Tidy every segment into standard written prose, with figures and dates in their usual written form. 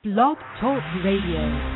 Blog Talk Radio.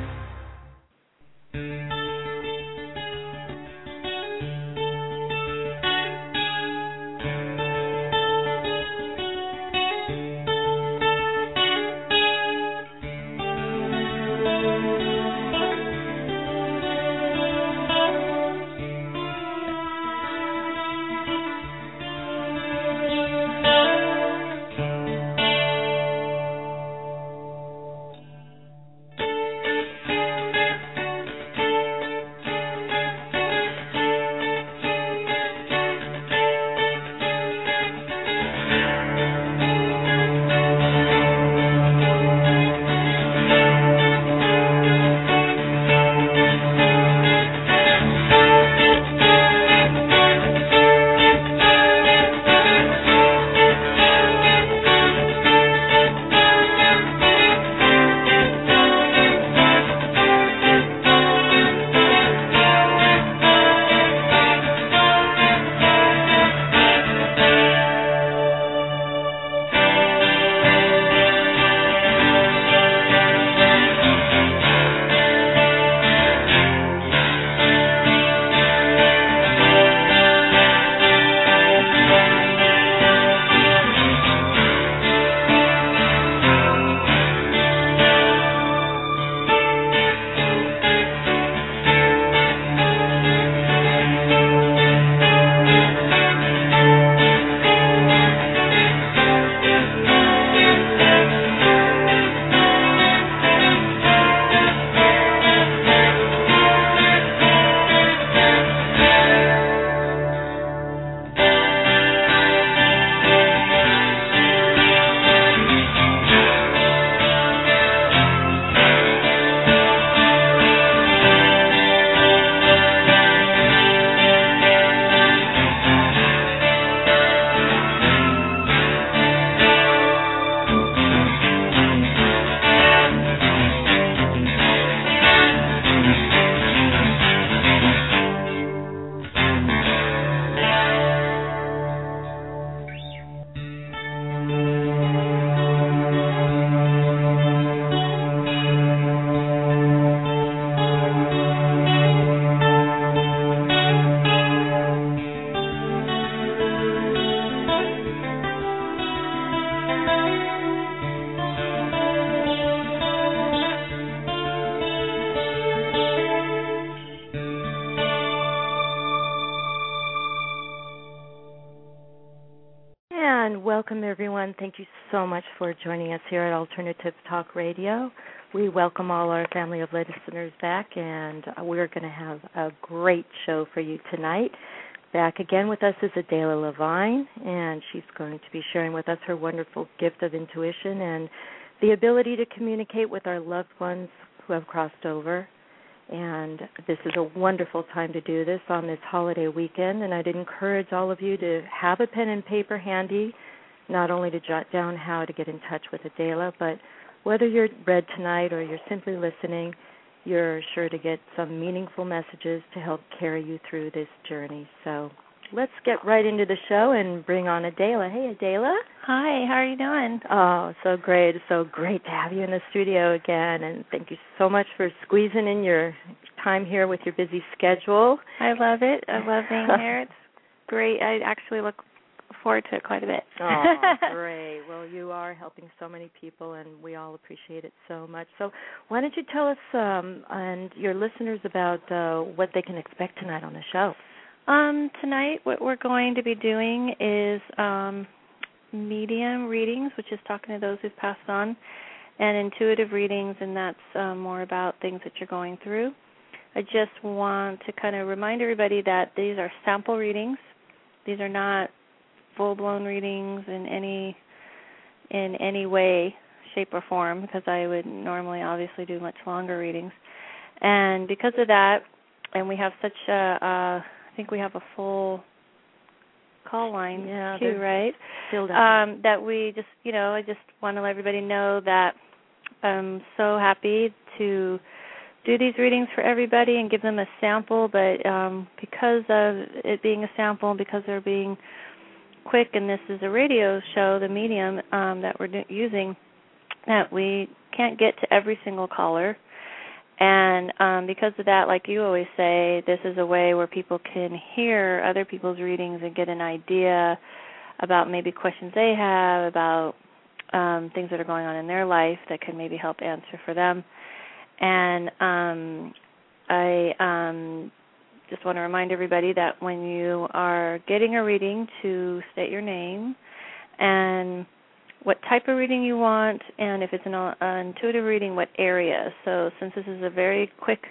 Welcome, everyone. Thank you so much for joining us here at Alternative Talk Radio. We welcome all our family of listeners back, and we're going to have a great show for you tonight. Back again with us is Adela Levine, and she's going to be sharing with us her wonderful gift of intuition and the ability to communicate with our loved ones who have crossed over. And this is a wonderful time to do this on this holiday weekend, and I'd encourage all of you to have a pen and paper handy, not only to jot down how to get in touch with Adela, but whether you're read tonight or you're simply listening, you're sure to get some meaningful messages to help carry you through this journey. So let's get right into the show and bring on Adela. Hey, Adela. Hi, how are you doing? Oh, so great. It's so great to have you in the studio again, and thank you so much for squeezing in your time here with your busy schedule. I love it. I love being here. It's great. I actually look forward to it quite a bit. Oh, great. Well, you are helping so many people, and we all appreciate it so much. So why don't you tell us and your listeners about what they can expect tonight on the show? Tonight what we're going to be doing is medium readings, which is talking to those who've passed on, and intuitive readings, and that's more about things that you're going through. I just want to kind of remind everybody that these are sample readings. These are not full-blown readings in any way, shape, or form, because I would normally obviously do much longer readings. And because of that, and we have such I think we have a full call line too, right? Still that we just, I just want to let everybody know that I'm so happy to do these readings for everybody and give them a sample, but because of it being a sample and because they're being quick, and this is a radio show, the medium that we're using, that we can't get to every single caller. And because of that, like you always say, this is a way where people can hear other people's readings and get an idea about maybe questions they have, about things that are going on in their life that can maybe help answer for them. And I just want to remind everybody that when you are getting a reading, to state your name and what type of reading you want, and if it's an intuitive reading, what area. So since this is a very quick,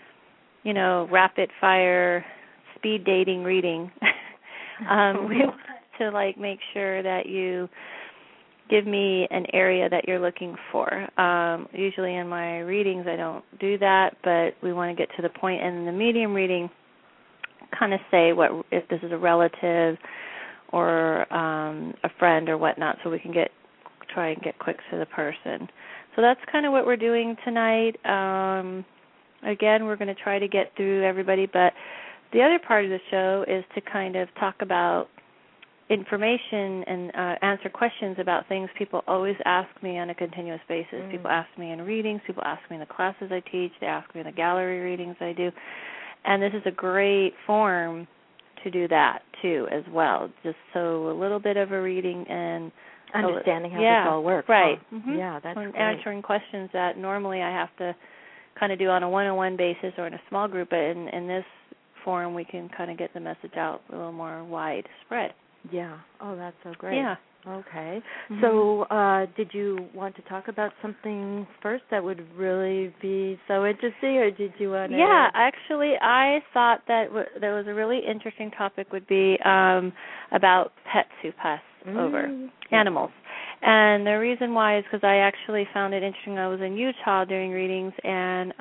rapid-fire, speed dating reading, we want to make sure that you give me an area that you're looking for. Usually in my readings I don't do that, but we want to get to the point in the medium reading, kind of say what if this is a relative or a friend or whatnot, so we can try and get quick to the person. So that's kind of what we're doing tonight. Again, we're going to try to get through everybody, but the other part of the show is to kind of talk about information and answer questions about things people always ask me on a continuous basis. People ask me in readings, people ask me in the classes I teach, they ask me in the gallery readings I do. And this is a great form to do that, too, as well. Just so a little bit of a reading and understanding how this all works. Right. Huh? Mm-hmm. Yeah, that's great. Answering questions that normally I have to kind of do on a one-on-one basis or in a small group, but in this forum we can kind of get the message out a little more widespread. Yeah. Oh, that's so great. Yeah. Okay. So did you want to talk about something first that would really be so interesting, or did you want to? Yeah, actually, I thought that there was a really interesting topic would be about pets who pass over, animals. And the reason why is because I actually found it interesting. I was in Utah doing readings, and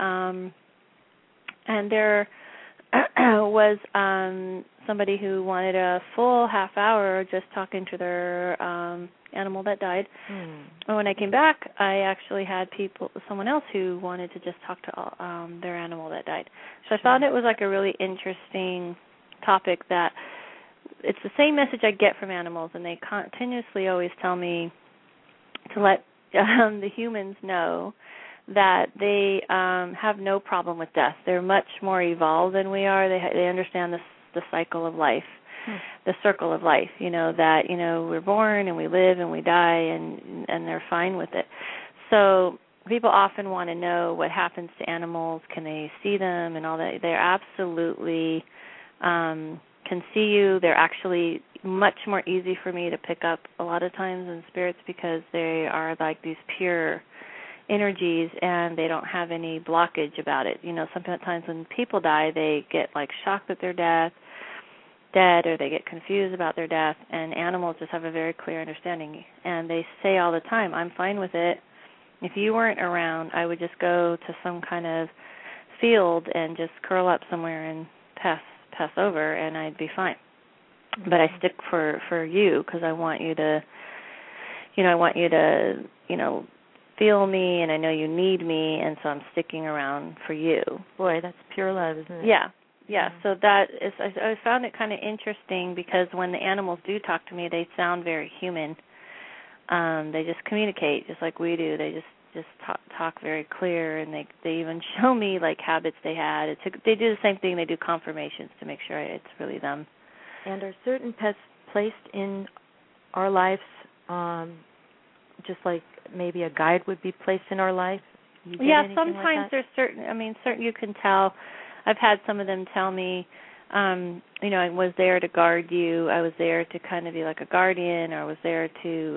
there was somebody who wanted a full half hour just talking to their animal that died. And when I came back, I actually had someone else who wanted to just talk to their animal that died. So I thought it was like a really interesting topic that it's the same message I get from animals, and they continuously always tell me to let the humans know that they have no problem with death. They're much more evolved than we are. They understand the cycle of life, the circle of life, that, we're born and we live and we die, and they're fine with it. So people often want to know what happens to animals. Can they see them and all that? They're absolutely can see you. They're actually much more easy for me to pick up a lot of times in spirits because they are like these pure energies, and they don't have any blockage about it. Sometimes when people die, they get shocked that they're dead, or they get confused about their death, and animals just have a very clear understanding. And they say all the time, I'm fine with it. If you weren't around, I would just go to some kind of field and just curl up somewhere and pass over, and I'd be fine. But I stick for you because I want you to, feel me, and I know you need me, and so I'm sticking around for you. Boy, that's pure love, isn't it? Yeah. So that is, I found it kind of interesting because when the animals do talk to me, they sound very human. They just communicate just like we do. They just talk very clear, and they even show me habits they had. They do the same thing. They do confirmations to make sure it's really them. And are certain pets placed in our lives, just like maybe a guide would be placed in our life? Yeah, sometimes there's certain you can tell. I've had some of them tell me, I was there to guard you. I was there to kind of be like a guardian, or I was there to,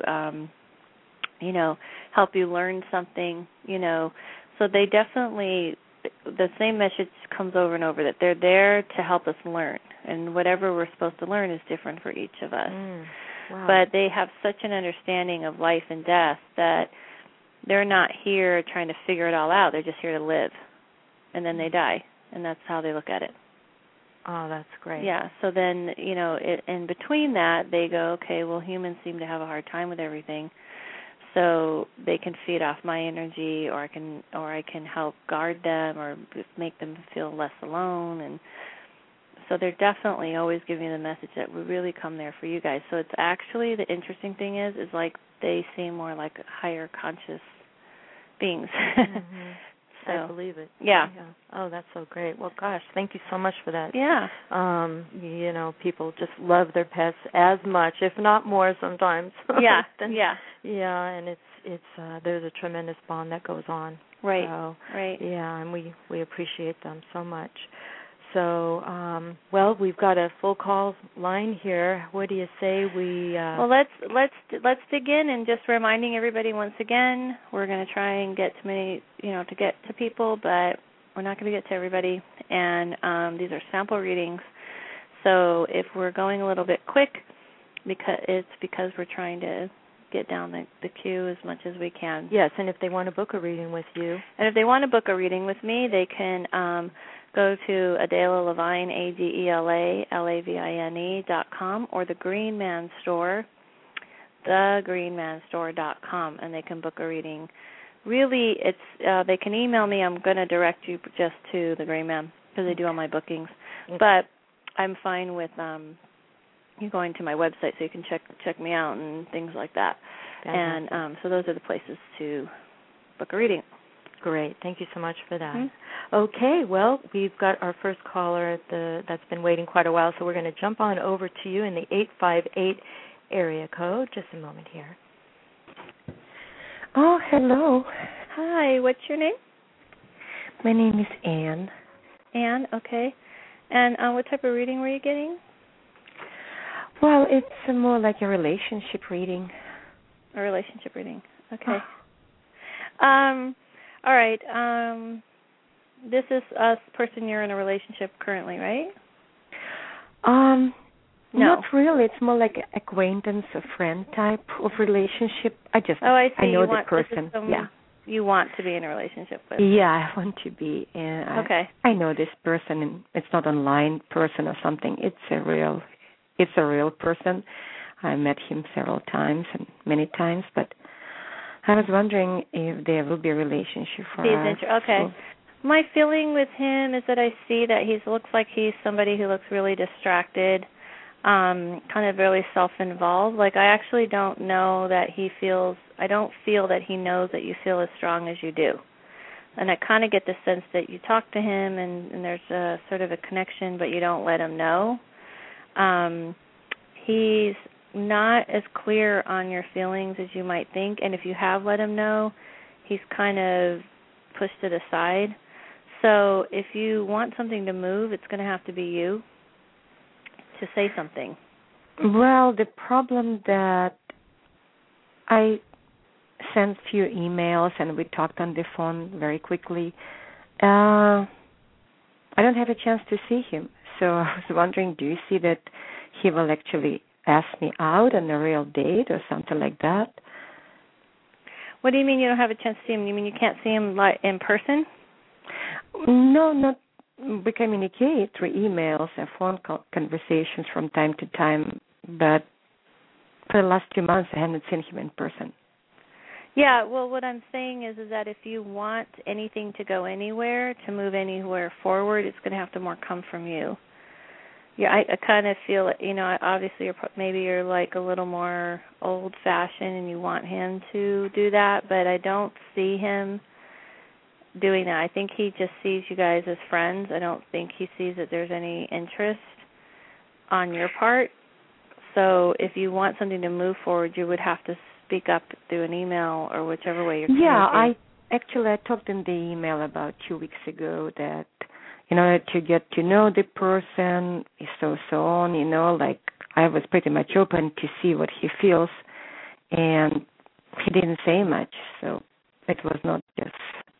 help you learn something, So they definitely, the same message comes over and over, that they're there to help us learn. And whatever we're supposed to learn is different for each of us. Wow. But they have such an understanding of life and death that they're not here trying to figure it all out. They're just here to live. And then they die. And that's how they look at it. Oh, that's great. Yeah. So then, in between that, they go, okay, well, humans seem to have a hard time with everything. So they can feed off my energy, or I can help guard them, or make them feel less alone. And so they're definitely always giving the message that we really come there for you guys. So it's actually, the interesting thing is they seem more like higher conscious beings. So, I believe it. Yeah. Oh, that's so great. Well, gosh, thank you so much for that. Yeah. People just love their pets as much, if not more, sometimes. Yeah. Yeah, and it's there's a tremendous bond that goes on. Right. So, right. Yeah, and we appreciate them so much. So, we've got a full call line here. What do you say we? Well, let's dig in, and just reminding everybody once again, we're going to try and get to get to people, but we're not going to get to everybody. And these are sample readings. So if we're going a little bit quick, because we're trying to get down the queue as much as we can. Yes, and if they want to book a reading with you. And if they want to book a reading with me, they can go to Adela Levine, ADELA, or the Green Man Store, thegreenmanstore.com, and they can book a reading. Really, they can email me. I'm going to direct you just to the Green Man because they do all my bookings. Okay. But I'm fine with you going to my website so you can check me out and things like that. Fantastic. And so those are the places to book a reading. Great. Thank you so much for that. Mm-hmm. Okay, well, we've got our first caller that's been waiting quite a while, so we're going to jump on over to you in the 858 area code. Just a moment here. Oh, hello. Hi, what's your name? My name is Anne. Anne, okay. And what type of reading were you getting? Well, it's more like a relationship reading. A relationship reading, okay. All right. This is a person you're in a relationship currently, right? No. Not really. It's more like acquaintance, a friend type of relationship. I see. I know the person. Yeah. You want to be in a relationship with? Yeah, I want to be. Okay. I know this person, and it's not online person or something. It's a real person. I met him several times and many times, but I was wondering if there will be a relationship for us. Okay. My feeling with him is that I see that looks like he's somebody who looks really distracted, kind of really self-involved. Like I actually don't know that I don't feel that he knows that you feel as strong as you do. And I kind of get the sense that you talk to him and there's a sort of a connection, but you don't let him know. He's not as clear on your feelings as you might think, and if you have let him know, he's kind of pushed it aside. So if you want something to move, it's going to have to be you to say something. Well, the problem that I sent few emails and we talked on the phone very quickly, I don't have a chance to see him. So I was wondering, do you see that he will actually ask me out on a real date or something like that? What do you mean you don't have a chance to see him? You mean you can't see him in person? No, not. We communicate through emails and phone conversations from time to time, but for the last 2 months I haven't seen him in person. Yeah, well, what I'm saying is that if you want anything to go anywhere, to move anywhere forward, it's going to have to more come from you. Yeah, I kind of feel it. Obviously, you're like a little more old-fashioned, and you want him to do that. But I don't see him doing that. I think he just sees you guys as friends. I don't think he sees that there's any interest on your part. So if you want something to move forward, you would have to speak up through an email or whichever way you're communicating. Yeah, I talked in the email about 2 weeks ago that in order to get to know the person, so on, like I was pretty much open to see what he feels, and he didn't say much, so it was not just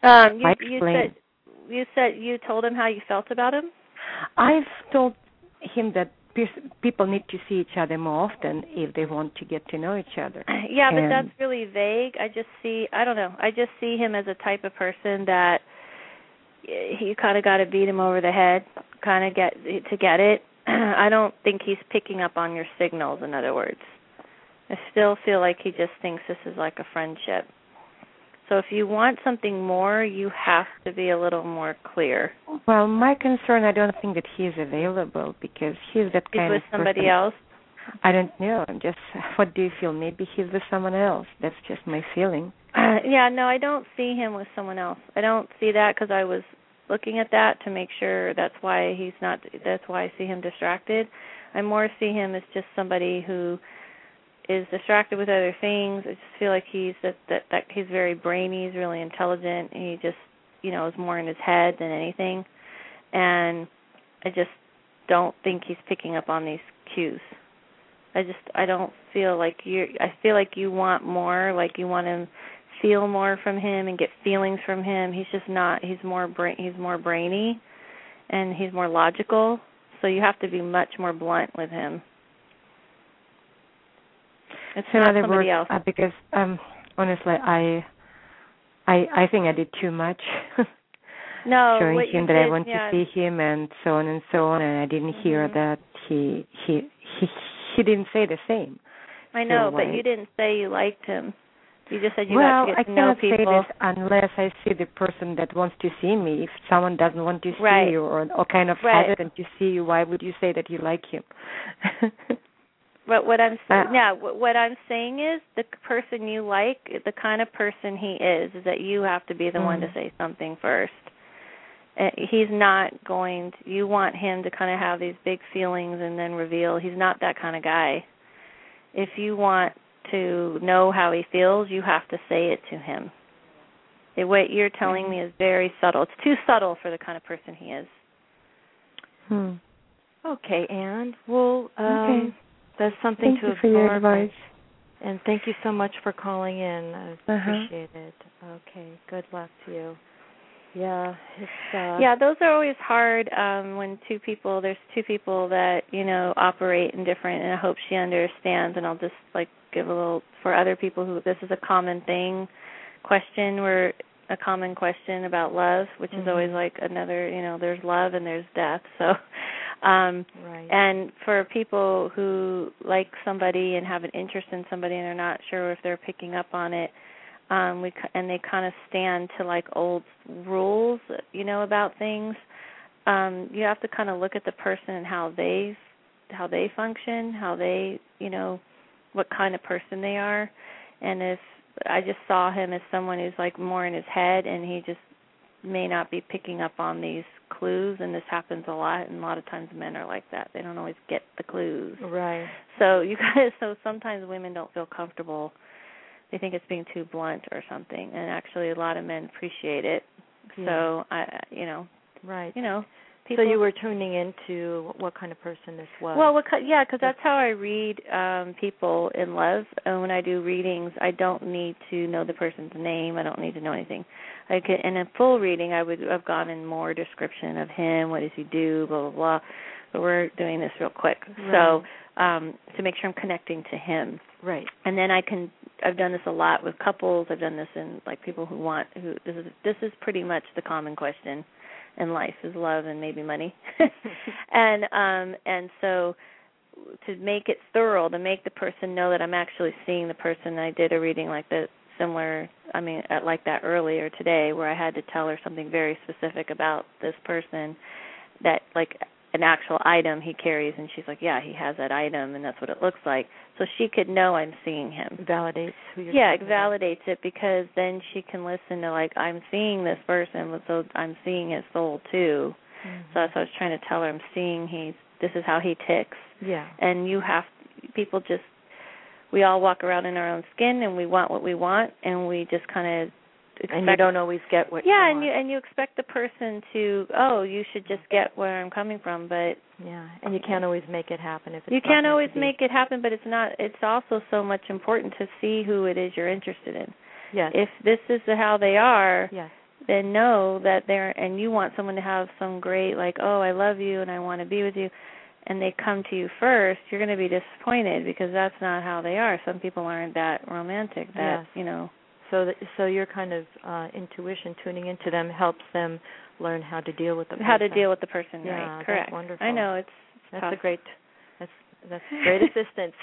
you said you told him how you felt about him? I've told him that people need to see each other more often if they want to get to know each other. Yeah, but that's really vague. I just see him as a type of person that you kind of got to beat him over the head, kind of get it. I don't think he's picking up on your signals, in other words. I still feel like he just thinks this is like a friendship. So if you want something more, you have to be a little more clear. Well, my concern, I don't think that he is available because he's that kind of person. He's with somebody else? I don't know. Just what do you feel? Maybe he's with someone else. That's just my feeling. Yeah, no, I don't see him with someone else. I don't see that because I was looking at that to make sure that's why he's not. That's why I see him distracted. I more see him as just somebody who is distracted with other things. I just feel like he's that he's very brainy. He's really intelligent. He just is more in his head than anything, and I just don't think he's picking up on these cues. I don't feel like I feel like you want more, like you want to feel more from him and get feelings from him. He's just not. He's more brainy, and he's more logical. So you have to be much more blunt with him. It's so not in other somebody words, else. Because honestly, I think I did too much. No, showing what him you that did, I want to see him and so on, and I didn't hear that he didn't say the same. I know, but you didn't say you liked him. You just said you like to get to know people. I cannot say this unless I see the person that wants to see me. If someone doesn't want to see Right. you or kind of hesitant to see you, why would you say that you like him? But what I'm saying is the person you like, the kind of person he is that you have to be the one to say something first. He's not going to, you want him to kind of have these big feelings and then reveal. He's not that kind of guy. If you want to know how he feels, you have to say it to him. What you're telling me is very subtle. It's too subtle for the kind of person he is. Okay, Anne. Well, that's something Thank to you absorb. for your advice. And thank you so much for calling in. I appreciate it. Okay, good luck to you. Yeah, it's those are always hard when there's two people that, operate in different, and I hope she understands, and I'll just give a little for other people who this is a common question about love, which is always another, there's love and there's death. So right. And for people who like somebody and have an interest in somebody and are not sure if they're picking up on it, and they kind of stand to old rules, about things. You have to kind of look at the person and how they function, how they, what kind of person they are. And if I just saw him as someone who's more in his head, and he just may not be picking up on these clues, and this happens a lot, and a lot of times men are like that. They don't always get the clues. Right. So so sometimes women don't feel comfortable. They think it's being too blunt or something, and actually a lot of men appreciate it. Yeah. So right. People, so you were tuning into what kind of person this was. Well, because that's how I read people in love. And when I do readings, I don't need to know the person's name. I don't need to know anything. In a full reading, I would have gone in more description of him. What does he do? Blah blah blah. But we're doing this real quick, so to make sure I'm connecting to him. Right. And then I've done this a lot with couples. I've done this in people this is pretty much the common question in life is love and maybe money. and so to make it thorough, to make the person know that I'm actually seeing the person. I did a reading like that earlier today, where I had to tell her something very specific about this person, that an actual item he carries, and she's like, yeah, he has that item, and that's what it looks like. So she could know I'm seeing him. Validates who you're it validates it, because then she can listen to, I'm seeing this person, so I'm seeing his soul too. Mm-hmm. So that's what I was trying to tell her. I'm seeing this is how he ticks. Yeah. And we all walk around in our own skin, and we want what we want, and we just kind of expect, and you don't always get what you want. And you expect the person to, you should just get where I'm coming from, but and you can't always make it happen. You can't always make it happen, but it's not. It's also so much important to see who it is you're interested in. Yes. If this is how they are, yes, then know that and you want someone to have some great, I love you and I want to be with you, and they come to you first, you're going to be disappointed, because that's not how they are. Some people aren't that romantic. So your kind of intuition, tuning into them, helps them learn how to deal with the person. How to deal with the person, yeah, right? Correct. That's wonderful. I know that's tough. That's great assistance.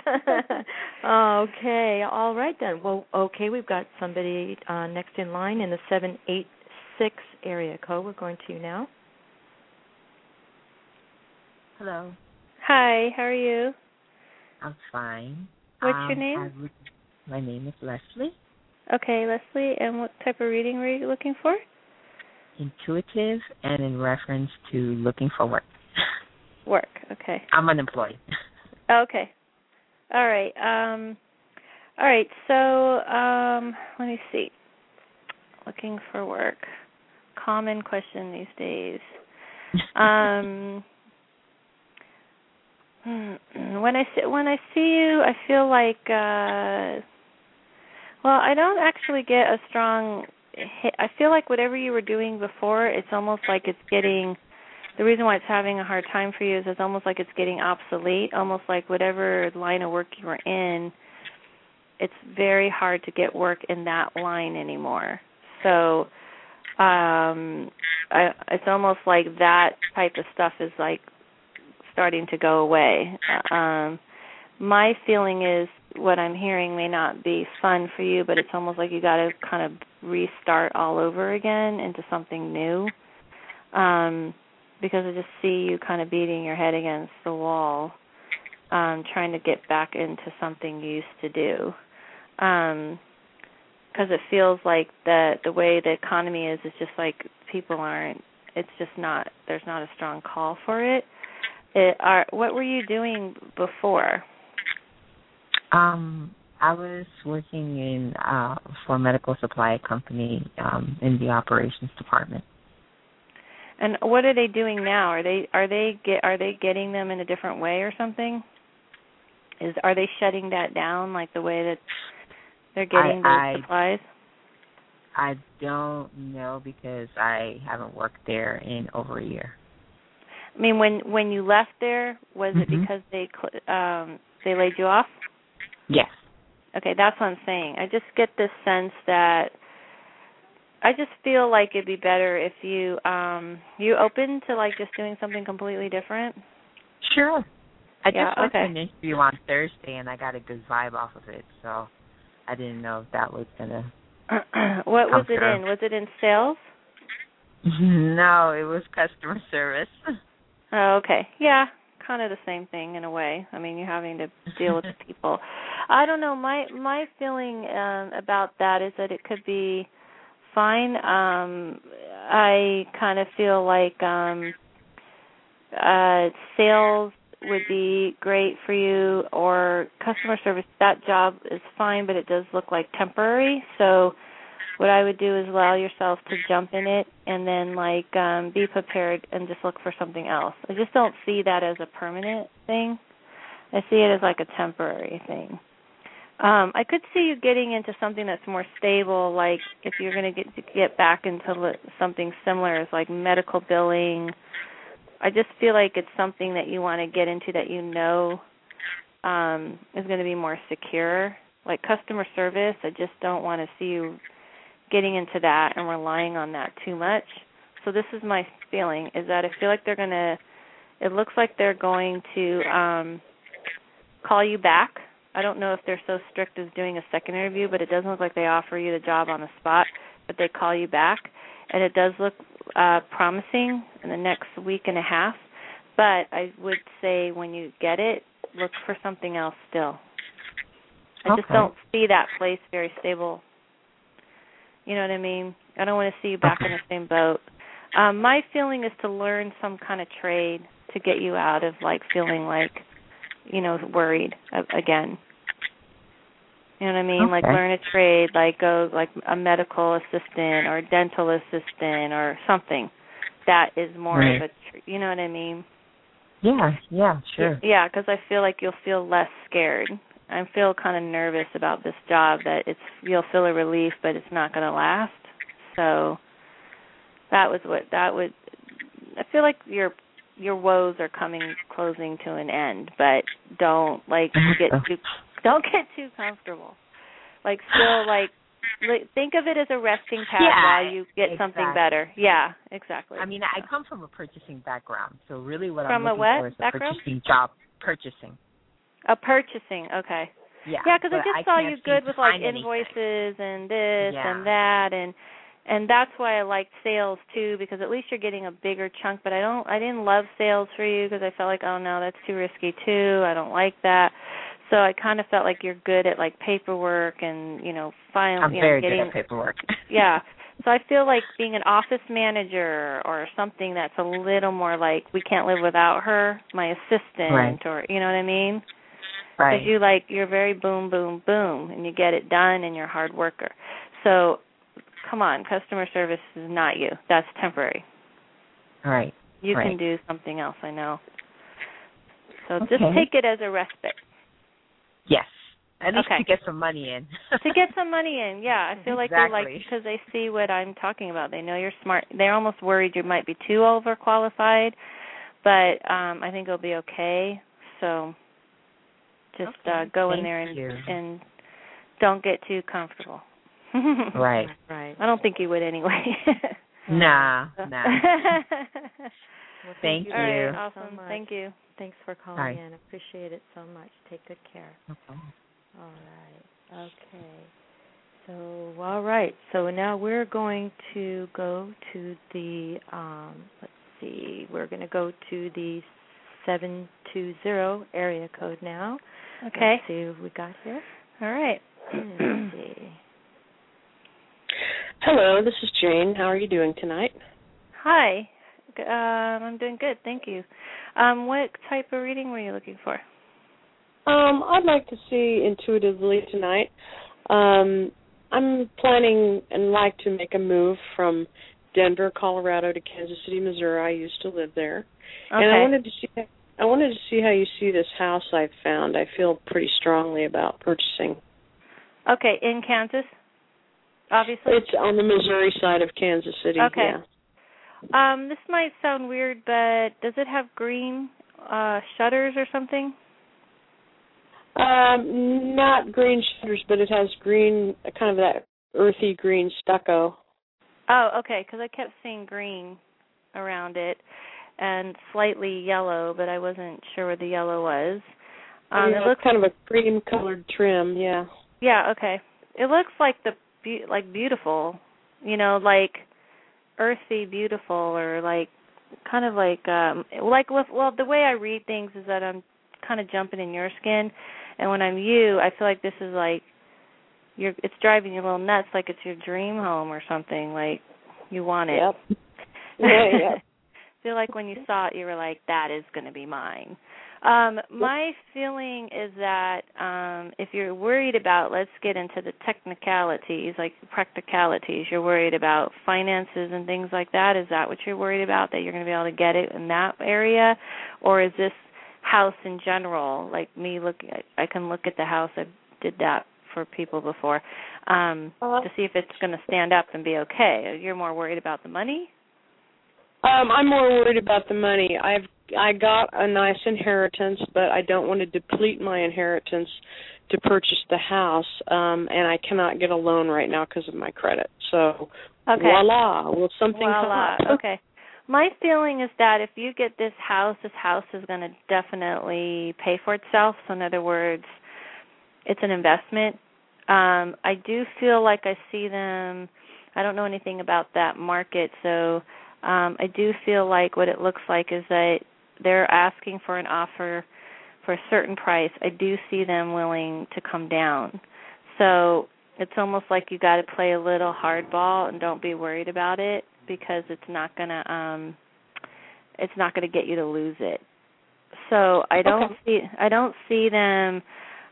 Okay, all right then. Well, okay, we've got somebody next in line in the 786 area code. We're going to you now. Hello. Hi, how are you? I'm fine. What's your name? My name is Leslie. Okay, Leslie, and what type of reading were you looking for? Intuitive and in reference to looking for work. Work, okay. I'm unemployed. Okay. All right. So let me see. Looking for work. Common question these days. When I see you, I feel like I don't actually get a strong hit. I feel like whatever you were doing before, it's almost like it's getting. The reason why it's having a hard time for you is it's almost like it's getting obsolete. Almost like whatever line of work you were in, it's very hard to get work in that line anymore. So it's almost like that type of stuff is like starting to go away. My feeling is what I'm hearing may not be fun for you, but it's almost like you got to kind of restart all over again into something new. Because I just see you kind of beating your head against the wall, trying to get back into something you used to do. Because it feels like the way the economy is, it's just like people aren't, it's just not, there's not a strong call for it. What were you doing before? I was working for a medical supply company in the operations department. And what are they doing now? Are they getting them in a different way or something? Are they shutting that down, like the way that they're getting those supplies? I don't know because I haven't worked there in over a year. I mean, when you left there, was it because they laid you off? Yes. Okay, that's what I'm saying. I just get this sense that I just feel like it'd be better if you open to like just doing something completely different. Sure. I just went to okay. an interview on Thursday and I got a good vibe off of it, so I didn't know if that was gonna. What was it in? Was it in sales? No, it was customer service. Oh, okay. Yeah, kind of the same thing in a way. I mean, you're having to deal with the people. I don't know. My feeling about that is that it could be fine. I kind of feel like sales would be great for you, or customer service. That job is fine, but it does look like temporary. So what I would do is allow yourself to jump in it and then be prepared and just look for something else. I just don't see that as a permanent thing. I see it as like a temporary thing. I could see you getting into something that's more stable, like if you're going to get back into something similar as like medical billing. I just feel like it's something that you want to get into that you know is going to be more secure. Like customer service, I just don't want to see you getting into that and relying on that too much. So this is my feeling, is that I feel like it looks like they're going to call you back. I don't know if they're so strict as doing a second interview, but it doesn't look like they offer you the job on the spot, but they call you back. And it does look promising in the next week and a half. But I would say when you get it, look for something else still. I just don't see that place very stable. You know what I mean? I don't want to see you back in the same boat. My feeling is to learn some kind of trade to get you out of feeling worried again. You know what I mean? Okay. Like learn a trade, go a medical assistant or a dental assistant or something that is more of a, you know what I mean? Yeah, sure. Yeah, because I feel like you'll feel less scared. I feel kind of nervous about this job that you'll feel a relief, but it's not going to last. So I feel like your woes are closing to an end, but don't get too comfortable. Think of it as a resting pad while you get something better. Yeah, exactly. I mean, I come from a purchasing background, so really what I'm looking for is a background? purchasing job. Purchasing. Purchasing, okay. Yeah, because I just saw you good with invoices and this and that, and that's why I liked sales too, because at least you're getting a bigger chunk. But I didn't love sales for you because I felt like, oh no, that's too risky too. I don't like that. So I kind of felt like you're good at like paperwork and I'm very good at paperwork. Yeah. So I feel like being an office manager or something that's a little more like we can't live without her, my assistant, right. or you know what I mean? Right. Because you're very boom, boom, boom, and you get it done, and you're a hard worker. So come on, customer service is not you. That's temporary. Right. You right. can do something else, I know. So okay. just take it as a respite. Yes. At least to get some money in. To get some money in, yeah. I feel like exactly. they're like, because they see what I'm talking about. They know you're smart. They're almost worried you might be too overqualified, but I think it'll be okay. So just go in there and don't get too comfortable. Right. Right. I don't think you would anyway. Nah. Well, thank you. All right, awesome. So much. Thank you. Thanks for calling in. Appreciate it so much. Take good care. Okay. All right. Okay. So, all right. So now we're going to go to the, let's see, we're going to go to the 720 area code now. Okay. Let's see what we got here. All right. Let's see. Hello, this is Jane. How are you doing tonight? Hi. I'm doing good, thank you. What type of reading were you looking for? I'd like to see intuitively tonight. I'm planning and like to make a move from Denver, Colorado to Kansas City, Missouri. I used to live there. Okay. And I wanted to see how you see this house I've found. I feel pretty strongly about purchasing. Okay, in Kansas? Obviously. It's on the Missouri side of Kansas City. Okay. Yeah. This might sound weird, but does it have green shutters or something? Not green shutters, but it has green, kind of that earthy green stucco. Oh, okay, because I kept seeing green around it and slightly yellow, but I wasn't sure where the yellow was. It looks kind of a cream-colored trim, yeah. Yeah, okay. It looks like beautiful, like earthy beautiful, or like kind of like the way I read things is that I'm kind of jumping in your skin, and when I'm you, I feel like this is like it's driving you a little nuts, like it's your dream home or something, like you want it. Yep. Yeah. I feel like when you saw it, you were like, that is going to be mine. My feeling is that if you're worried about, let's get into the technicalities, like practicalities, you're worried about finances and things like that. Is that what you're worried about, that you're going to be able to get it in that area? Or is this house in general, like me I can look at the house, I did that for people before, to see if it's going to stand up and be okay. You're more worried about the money? I'm more worried about the money. I got a nice inheritance, but I don't want to deplete my inheritance to purchase the house, and I cannot get a loan right now because of my credit. So, voila, will something come up? Okay. My feeling is that if you get this house is going to definitely pay for itself. So in other words, it's an investment. I do feel like I see them, I don't know anything about that market, so I do feel like what it looks like is that they're asking for an offer for a certain price. I do see them willing to come down. So it's almost like you got to play a little hardball and don't be worried about it, because it's not gonna get you to lose it. So I don't see them.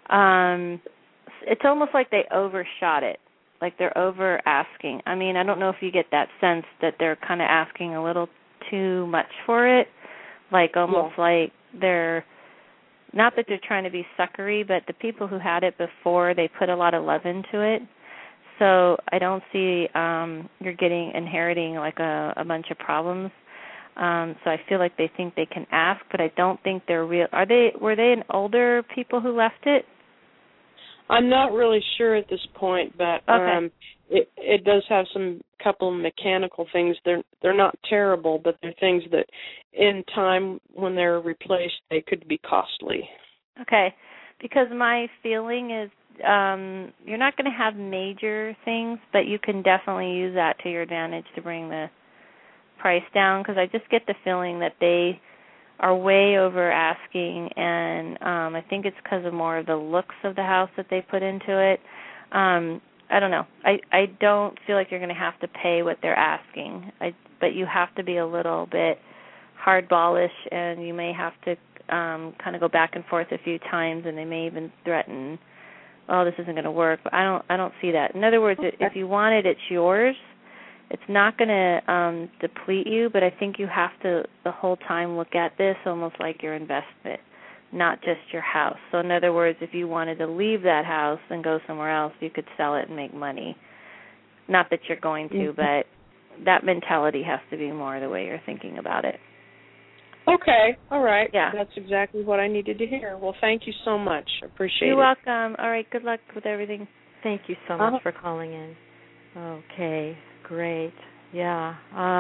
It's almost like they overshot it. Like they're over asking. I mean, I don't know if you get that sense that they're kind of asking a little too much for it, like almost like they're, not that they're trying to be suckery, but the people who had it before, they put a lot of love into it. So I don't see you're inheriting like a bunch of problems. So I feel like they think they can ask, but I don't think they're real. Were they an older people who left it? I'm not really sure at this point, but it does have some couple mechanical things. They're not terrible, but they're things that in time when they're replaced, they could be costly. Okay, because my feeling is you're not going to have major things, but you can definitely use that to your advantage to bring the price down, because I just get the feeling that they are way over asking, and I think it's because of more of the looks of the house that they put into it. I don't know. I don't feel like you're going to have to pay what they're asking, but you have to be a little bit hardballish, and you may have to kind of go back and forth a few times, and they may even threaten, oh, this isn't going to work. But I don't see that. In other words, if you want it, it's yours. It's not going to deplete you, but I think you have to the whole time look at this almost like your investment, not just your house. So in other words, if you wanted to leave that house and go somewhere else, you could sell it and make money. Not that you're going to, but that mentality has to be more the way you're thinking about it. Okay, all right. Yeah. That's exactly what I needed to hear. Well, thank you so much. Appreciate You're it. welcome. All right, good luck with everything. Thank you so much for calling in. Okay, great. Yeah.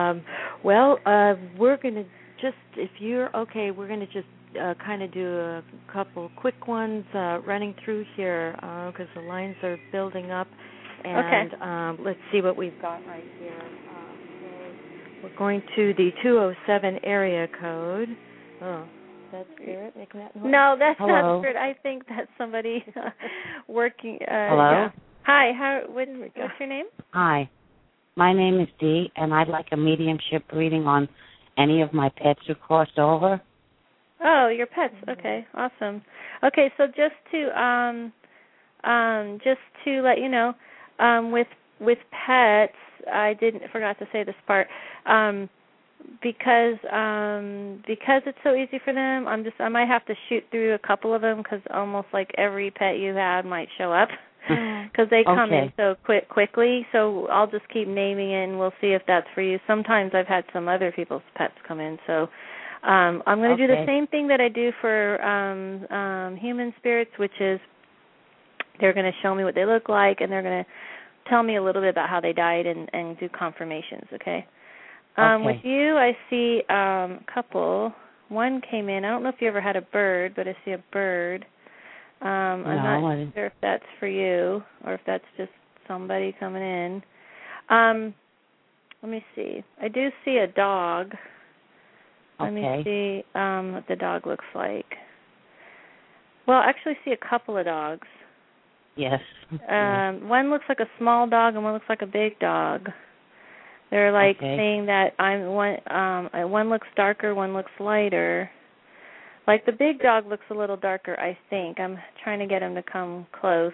We're going to just, if you're okay, we're going to just kind of do a couple quick ones running through here because the lines are building up. And let's see what we've got right here. We're going to the 207 area code. Oh, that's Spirit making that noise? No, that's Hello. not Spirit. I think that's somebody working. Hello? Yeah. Hi, what's your name? Hi. My name is Dee, and I'd like a mediumship reading on any of my pets who crossed over. Oh, your pets. Okay, awesome. Okay, so just to let you know, with pets, I forgot to say this part. Because it's so easy for them, I might have to shoot through a couple of them because almost like every pet you have might show up because they come in so quickly. So I'll just keep naming it, and we'll see if that's for you. Sometimes I've had some other people's pets come in, so I'm going to do the same thing that I do for human spirits, which is they're going to show me what they look like, and they're going to tell me a little bit about how they died and do confirmations, okay? With you, I see a couple. One came in. I don't know if you ever had a bird, but I see a bird. I'm not sure if that's for you or if that's just somebody coming in. Let me see. I do see a dog. Let me see what the dog looks like. Well, I actually see a couple of dogs. Yes. One looks like a small dog and one looks like a big dog. They're like saying that one looks darker, one looks lighter. Like the big dog looks a little darker, I think. I'm trying to get him to come close.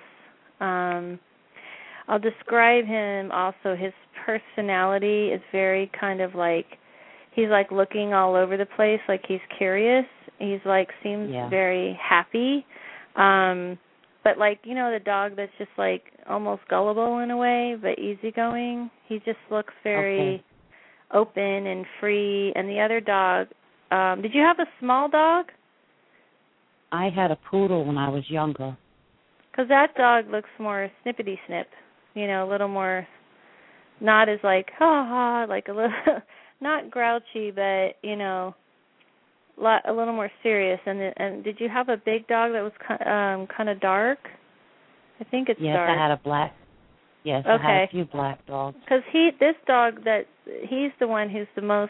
I'll describe him also. His personality is very kind of like, he's like looking all over the place, like he's curious. He's like, seems very happy. But like, you know, the dog that's just like almost gullible in a way, but easygoing. He just looks very open and free. And the other dog, did you have a small dog? I had a poodle when I was younger. Because that dog looks more snippety-snip, you know, a little more, not as like, ha-ha, like a little, not grouchy, but, you know, a little more serious. And did you have a big dog that was kind of dark? I think it's dark. Yes, I had a black. Yes, I had a few black dogs. Because this dog, he's the one who's the most,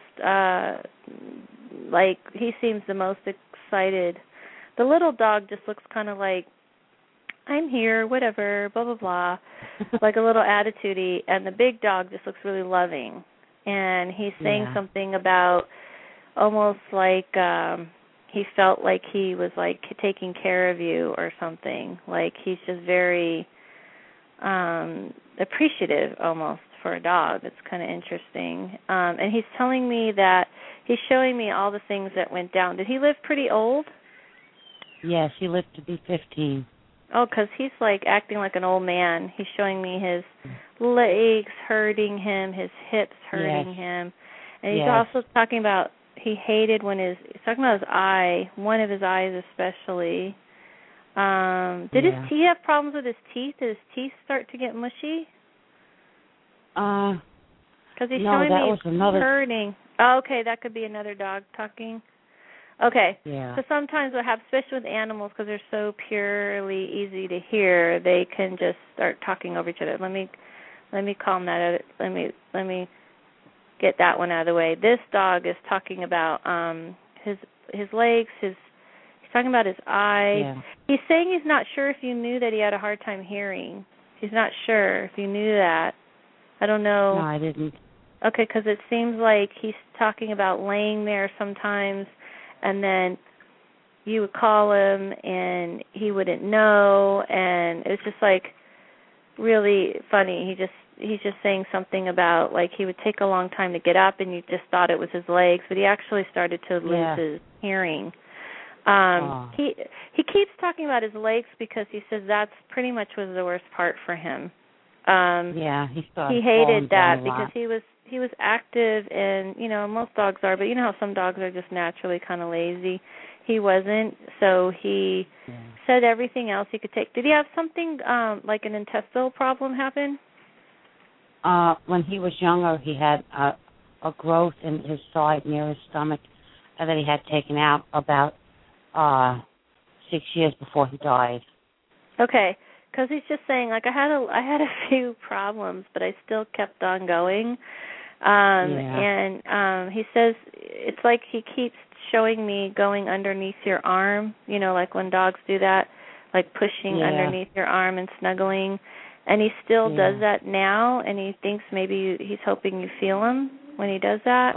like, he seems the most excited. The little dog just looks kind of like, I'm here, whatever, blah, blah, blah, like a little attitude-y. And the big dog just looks really loving. And he's saying something about almost like he felt like he was like taking care of you or something. Like he's just very appreciative almost for a dog. It's kind of interesting. And he's telling me that he's showing me all the things that went down. Did he live pretty old? Yes, he lived to be 15. Oh, because he's like acting like an old man. He's showing me his legs hurting him, his hips hurting him. And he's also talking about he's talking about his eye, one of his eyes especially. Did he have problems with his teeth? Did his teeth start to get mushy? Because he's showing me hurting. Oh, okay, that could be another dog talking. Okay. Yeah. So sometimes what happens, especially with animals, because they're so purely easy to hear, they can just start talking over each other. Let me calm that out. Let me get that one out of the way. This dog is talking about his legs, he's talking about his eyes. Yeah. He's saying he's not sure if you knew that he had a hard time hearing. He's not sure if you knew that. I don't know. No, I didn't. Okay, because it seems like he's talking about laying there sometimes, and then you would call him and he wouldn't know, and it's just like really funny. He's just saying something about like he would take a long time to get up, and you just thought it was his legs, but he actually started to lose his hearing. He keeps talking about his legs because he says that's pretty much was the worst part for him. He hated that because he was active, and most dogs are, but how some dogs are just naturally kind of lazy. He wasn't, so he said everything else he could take. Did he have something like an intestinal problem happen? When he was younger, he had a growth in his side near his stomach that he had taken out about 6 years before he died. Okay, because he's just saying, like, I had a few problems, but I still kept on going. And he says it's like he keeps showing me going underneath your arm, like when dogs do that, like pushing underneath your arm and snuggling. And he still does that now, and he thinks maybe he's hoping you feel him when he does that.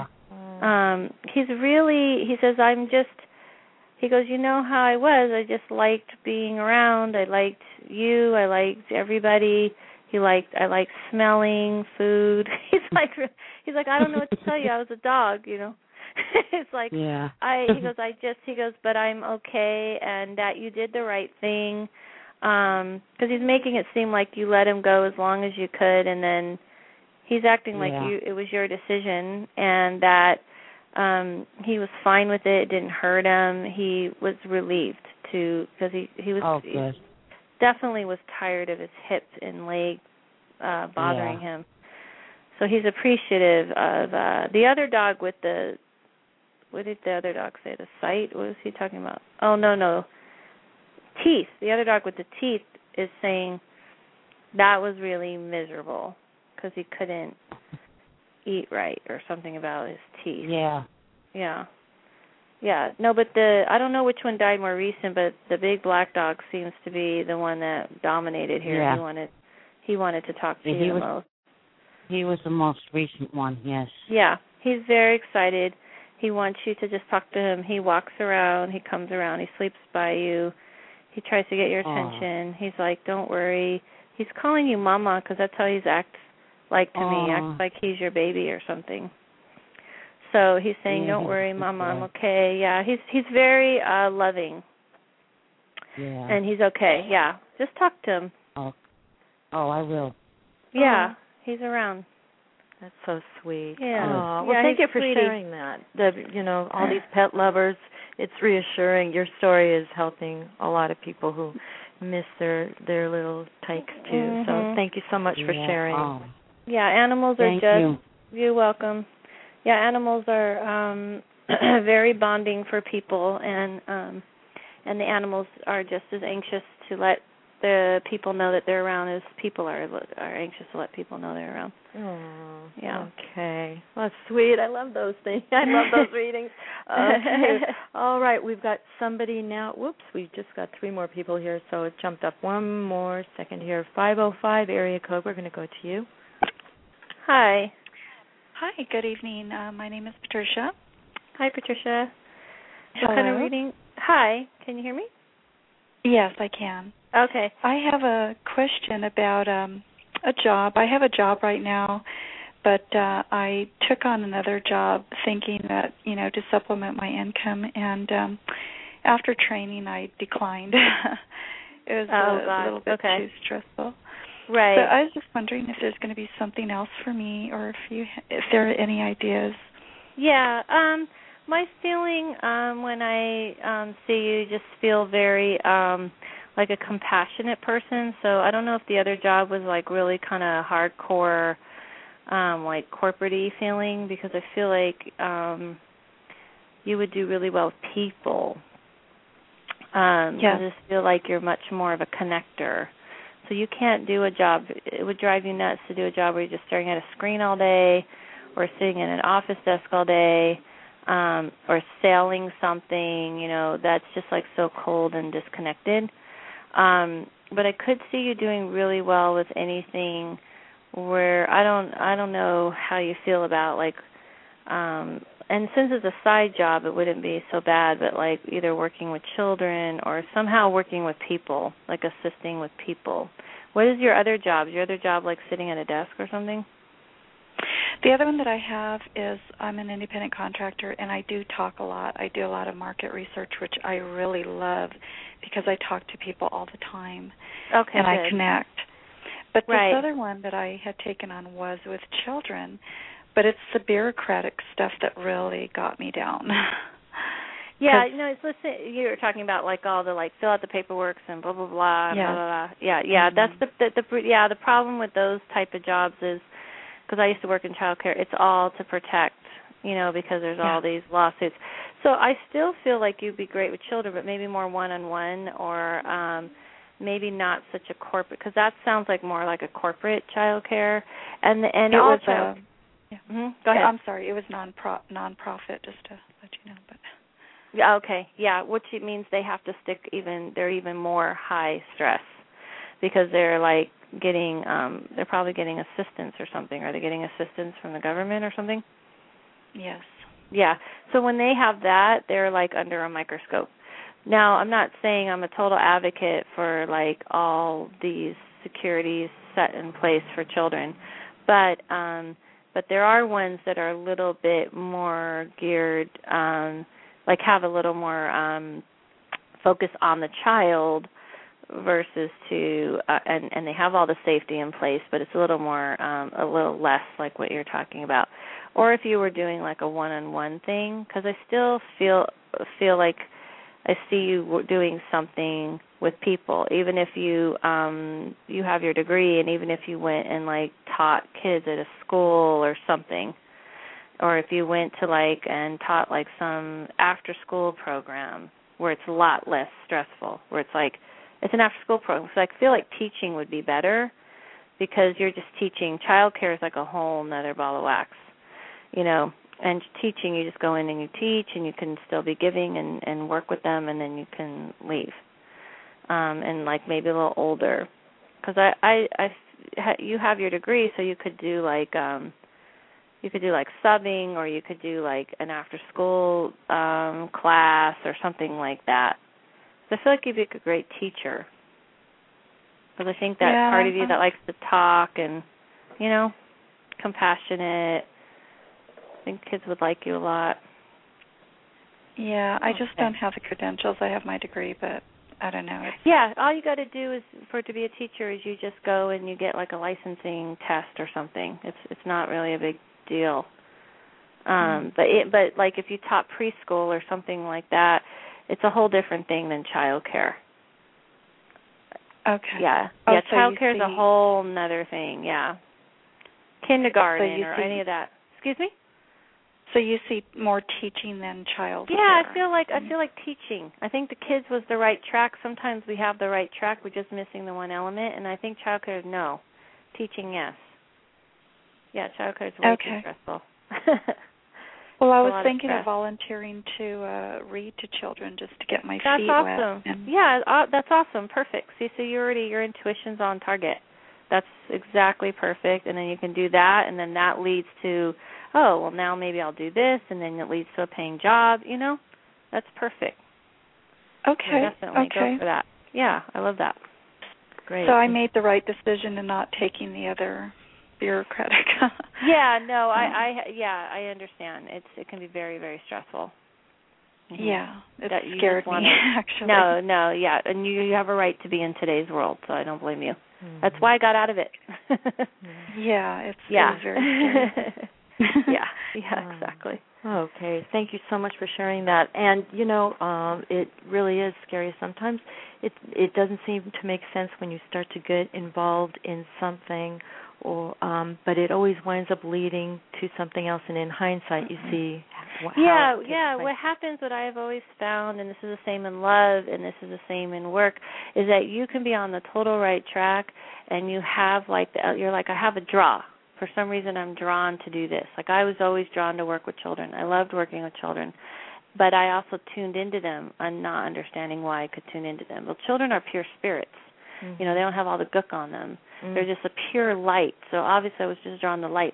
He says, he goes, how I was. I just liked being around. I liked you. I liked everybody. I liked smelling food. He's like, I don't know what to tell you. I was a dog, It's like, he goes, but I'm okay, and that you did the right thing. Because he's making it seem like you let him go as long as you could, and then he's acting like it was your decision, and that he was fine with it. It didn't hurt him. He was relieved because he was he definitely was tired of his hip and leg bothering him. So he's appreciative of the other dog with the. What did the other dog say? The sight? What was he talking about? Oh, no. Teeth. The other dog with the teeth is saying that was really miserable because he couldn't eat right or something about his teeth. Yeah. No, but I don't know which one died more recent, but the big black dog seems to be the one that dominated here. He wanted to talk to you the most. He was the most recent one, yes. Yeah, he's very excited. He wants you to just talk to him. He walks around. He comes around. He sleeps by you. He tries to get your attention. He's like, don't worry. He's calling you Mama because that's how he's acts like to me. Acts like he's your baby or something. So he's saying, don't worry, Mama, I'm okay. Yeah, he's very loving. Yeah. And he's okay. Yeah, just talk to him. Oh, I will. Yeah, he's around. That's so sweet. Yeah. Well, thank you for sharing that. All these pet lovers, it's reassuring. Your story is helping a lot of people who miss their little tykes too. Mm-hmm. So thank you so much for sharing. Yeah, animals are you're welcome. Yeah, animals are very bonding for people, and the animals are just as anxious to let the people know that they're around as people are anxious to let people know they're around. Oh, yeah. Okay. Well, that's sweet. I love those things. I love those readings. All right. We've got somebody now. Whoops. We just got 3 more people here, so it jumped up one more second here. 505 area code. We're going to go to you. Hi. Hi. Good evening. My name is Patricia. Hi, Patricia. Hello. What kind of reading? Hi. Can you hear me? Yes, I can. Okay. I have a question about a job. I have a job right now, but I took on another job thinking that, to supplement my income, and after training I declined. It was a little bit too stressful. Right. So I was just wondering if there's going to be something else for me, or if there are any ideas. Yeah. My feeling when I see you, just feel very like a compassionate person. So I don't know if the other job was like really kind of hardcore, like corporate-y feeling, because I feel like you would do really well with people. I just feel like you're much more of a connector. So you can't do a job. It would drive you nuts to do a job where you're just staring at a screen all day or sitting in an office desk all day. or selling something, that's just like so cold and disconnected. But I could see you doing really well with anything where I don't know how you feel about like and since it's a side job it wouldn't be so bad, but like either working with children or somehow working with people, like assisting with people. What is your other job? Is your other job like sitting at a desk or something? The other one that I have is I'm an independent contractor, and I do talk a lot. I do a lot of market research, which I really love because I talk to people all the time. Okay, and good. I connect. But this right. other one that I had taken on was with children, but it's the bureaucratic stuff that really got me down. Yeah, you were talking about like all the like fill out the paperwork and blah blah blah, yeah. blah blah blah. Yeah, that's the problem with those type of jobs is because I used to work in childcare. It's all to protect, because there's all these lawsuits. So I still feel like you'd be great with children, but maybe more one-on-one or maybe not such a corporate, because that sounds like more like a corporate childcare. And it also, was, go ahead. I'm sorry, it was nonprofit, just to let you know, but. Yeah, okay. Yeah, which it means they have to they're even more high stress because they're like getting they're probably getting assistance or something. Are they getting assistance from the government or something? Yes. Yeah. So when they have that, they're like under a microscope. Now, I'm not saying I'm a total advocate for like all these securities set in place for children, but there are ones that are a little bit more geared like have a little more focus on the child versus to and they have all the safety in place, but it's a little more a little less like what you're talking about. Or if you were doing like a one-on-one thing, because I still feel like I see you doing something with people, even if you you have your degree, and even if you went and like taught kids at a school or something. Or if you went to like and taught like some after school program where it's a lot less stressful, where it's like it's an after school program. So I feel like teaching would be better because you're just teaching. Childcare is like a whole nother ball of wax, and teaching you just go in and you teach and you can still be giving and work with them and then you can leave. And like maybe a little older because you have your degree, so you could do like subbing, or you could do like an after-school class or something like that. So I feel like you'd be a great teacher because I think that part of you that likes to talk and, compassionate. I think kids would like you a lot. Yeah, I just don't have the credentials. I have my degree, but I don't know. Yeah, all you got to do is for to be a teacher is you just go and you get like a licensing test or something. It's not really a big deal. But like if you taught preschool or something like that, it's a whole different thing than childcare. Okay. Yeah. Oh, yeah, so childcare is a whole nother thing, yeah. Kindergarten or any of that. Excuse me? So you see more teaching than childcare. Yeah, I feel like teaching. I think the kids was the right track. Sometimes we have the right track, we're just missing the one element, and I think childcare, no. Teaching, yes. Yeah, childcare is way too stressful. Well, I was thinking of volunteering to read to children just to get my feet wet. That's awesome. Yeah, that's awesome. Perfect. See, so your intuition's on target. That's exactly perfect. And then you can do that, and then that leads to, oh, well, now maybe I'll do this, and then it leads to a paying job. That's perfect. Okay. So definitely go for that. Yeah, I love that. Great. So I made the right decision in not taking the other bureaucratic. Yeah, no, I understand. It can be very, very stressful. Mm-hmm. Yeah, it scared me actually. No, yeah, and you have a right to be in today's world, so I don't blame you. Mm-hmm. That's why I got out of it. Yeah, it was very scary. Yeah, exactly. Okay, thank you so much for sharing that. And it really is scary sometimes. It doesn't seem to make sense when you start to get involved in something, or but it always winds up leading to something else. And in hindsight, you see how what happens, what I have always found, and this is the same in love, and this is the same in work, is that you can be on the total right track, and you have you're like, I have a draw for some reason I'm drawn to do this. Like I was always drawn to work with children. I loved working with children. But I also tuned into them and not understanding why I could tune into them. Well, children are pure spirits. Mm-hmm. You know, they don't have all the gook on them. Mm-hmm. They're just a pure light. So obviously I was just drawn to light.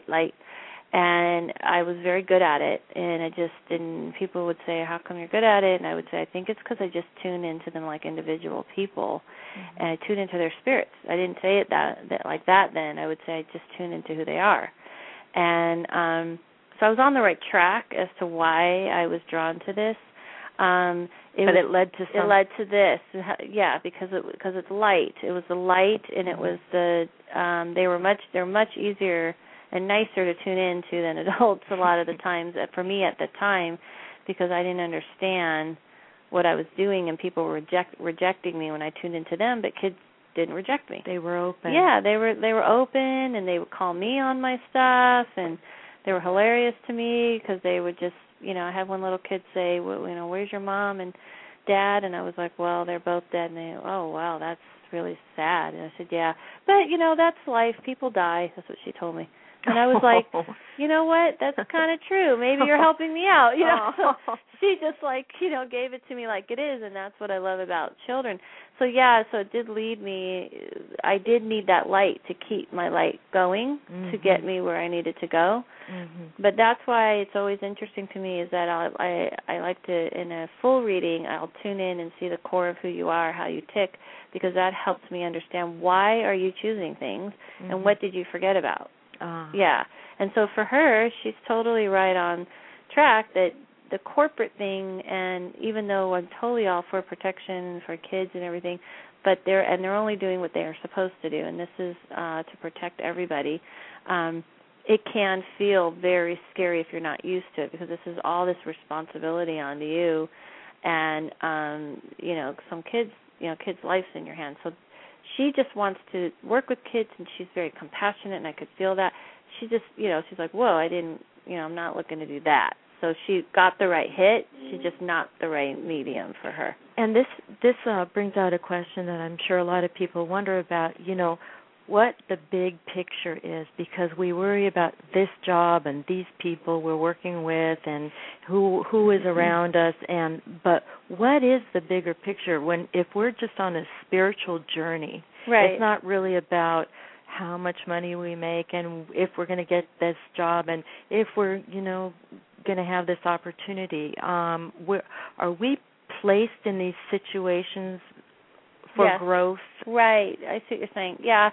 And I was very good at it. And it just didn't, people would say, how come you're good at it? And I would say, I think it's because I just tune into them like individual people. Mm-hmm. And I tune into their spirits. I didn't say it that like that then. I would say I just tune into who they are. And so I was on the right track as to why I was drawn to this. It led to this, yeah, because it's light. It was the light, and it was the they're much easier and nicer to tune into than adults a lot of the times. For me at the time, because I didn't understand what I was doing, and people were rejecting me when I tuned into them, but kids didn't reject me. They were open. Yeah, they were open, and they would call me on my stuff, and they were hilarious to me because they would just, you know, I had one little kid say, well, you know, where's your mom and dad? And I was like, well, they're both dead. And they, oh, wow, that's really sad. And I said, yeah. But, you know, that's life. People die. That's what she told me. And I was like, you know what? That's kind of true. Maybe you're helping me out. You know, so she just like, you know, gave it to me like it is, and that's what I love about children. So yeah, so it did lead me. I did need that light to keep my light going, mm-hmm. to get me where I needed to go. Mm-hmm. But that's why it's always interesting to me is that I like to, in a full reading, I'll tune in and see the core of who you are, how you tick, because that helps me understand why are you choosing things, mm-hmm. and what did you forget about. Yeah. And so for her, she's totally right on track that the corporate thing, and even though I'm totally all for protection for kids and everything, but they're only doing what they are supposed to do, and this is to protect everybody. It can feel very scary if you're not used to it, because this is all this responsibility onto you, and you know, some kids' life's in your hands. So she just wants to work with kids, and she's very compassionate, and I could feel that. She just, you know, she's like, whoa, I'm not looking to do that. So she got the right hit. She's just not the right medium for her. And this brings out a question that I'm sure a lot of people wonder about, you know, what the big picture is, because we worry about this job and these people we're working with and who is around us, but what is the bigger picture if we're just on a spiritual journey? Right. It's not really about how much money we make and if we're going to get this job and if we're, you know, going to have this opportunity. Are we placed in these situations for yes. growth? Right. I see what you're saying. Yeah.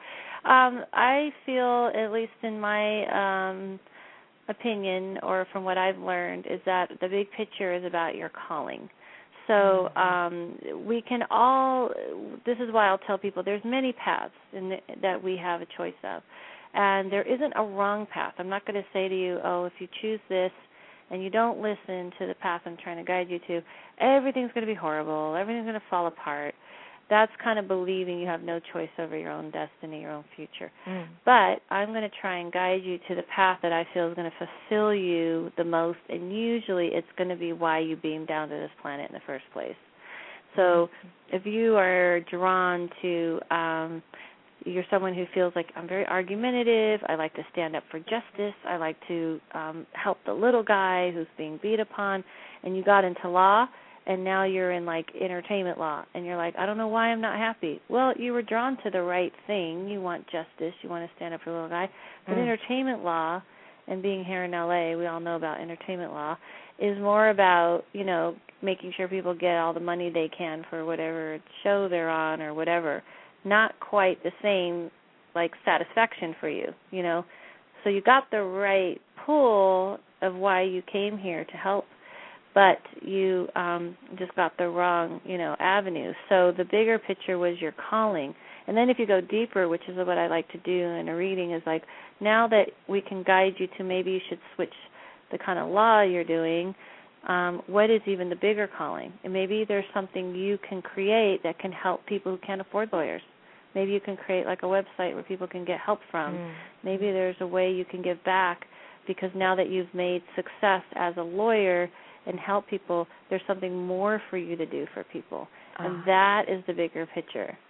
I feel, at least in my opinion, or from what I've learned, is that the big picture is about your calling. So we can all, this is why I'll tell people there's many paths that we have a choice of. And there isn't a wrong path. I'm not going to say to you, oh, if you choose this and you don't listen to the path I'm trying to guide you to, everything's going to be horrible, everything's going to fall apart. That's kind of believing you have no choice over your own destiny, your own future. Mm. But I'm going to try and guide you to the path that I feel is going to fulfill you the most, and usually it's going to be why you beamed down to this planet in the first place. So if you are drawn to, you're someone who feels like I'm very argumentative, I like to stand up for justice, I like to help the little guy who's being beat upon, and you got into law, and now you're in, like, entertainment law, and you're like, I don't know why I'm not happy. Well, you were drawn to the right thing. You want justice. You want to stand up for the little guy. But entertainment law, and being here in L.A., we all know about entertainment law, is more about, you know, making sure people get all the money they can for whatever show they're on or whatever. Not quite the same, like, satisfaction for you, you know. So you got the right pull of why you came here to help, but you just got the wrong, you know, avenue. So the bigger picture was your calling. And then if you go deeper, which is what I like to do in a reading, is like, now that we can guide you to maybe you should switch the kind of law you're doing, what is even the bigger calling? And maybe there's something you can create that can help people who can't afford lawyers. Maybe you can create like a website where people can get help from. Maybe there's a way you can give back, because now that you've made success as a lawyer and help people, there's something more for you to do for people. And that is the bigger picture.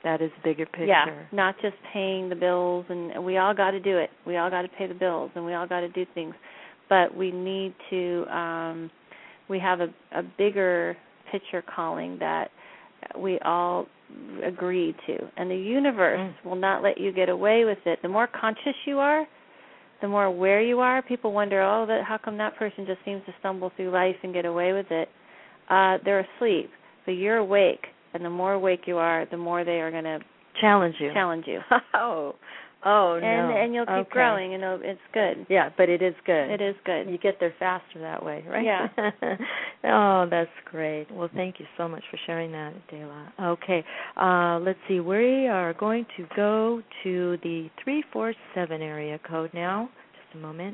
That is the bigger picture. Yeah, not just paying the bills, and we all got to do it. We all got to pay the bills, and we all got to do things. But we need to, we have a bigger picture calling that we all agree to. And the universe will not let you get away with it. The more conscious you are, the more aware you are. People wonder, how come that person just seems to stumble through life and get away with it? They're asleep, but you're awake. And the more awake you are, the more they are going to challenge you. Oh, no. And you'll keep growing, and it's good. Yeah, but it is good. It is good. You get there faster that way, right? Yeah. Oh, that's great. Well, thank you so much for sharing that, Dela. Okay, let's see. We are going to go to the 347 area code now. Just a moment.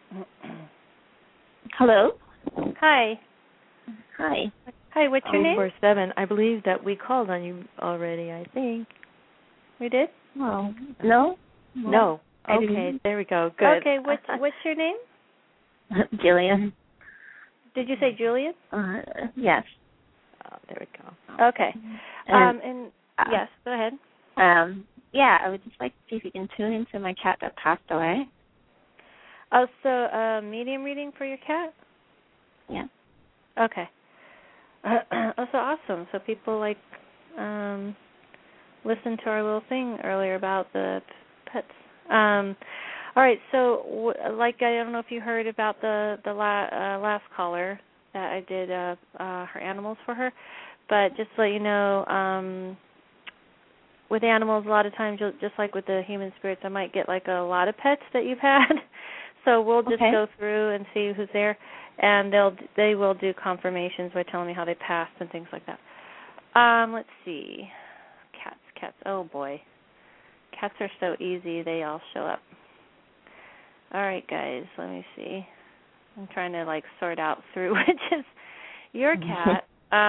Hello. Hi. Hi. Hi, what's your name? 347. I believe that we called on you already, I think. We did? Oh, no? No. Okay, there we go. Good. Okay, what's your name? Jillian. Did you say Julian? Yes. Oh, there we go. Okay. Yes, go ahead. Yeah, I would just like to see if you can tune into my cat that passed away. Oh, so medium reading for your cat? Yeah. Okay. So awesome. So people listened to our little thing earlier about the pets. All right. So, I don't know if you heard about the last caller that I did her animals for her, but just to let you know, with animals, a lot of times, just like with the human spirits, I might get like a lot of pets that you've had. So we'll just go through and see who's there, and they will do confirmations by telling me how they passed and things like that. Let's see. Cats. Oh boy, cats are so easy. They all show up. All right, guys. Let me see. I'm trying to sort out through which is your cat.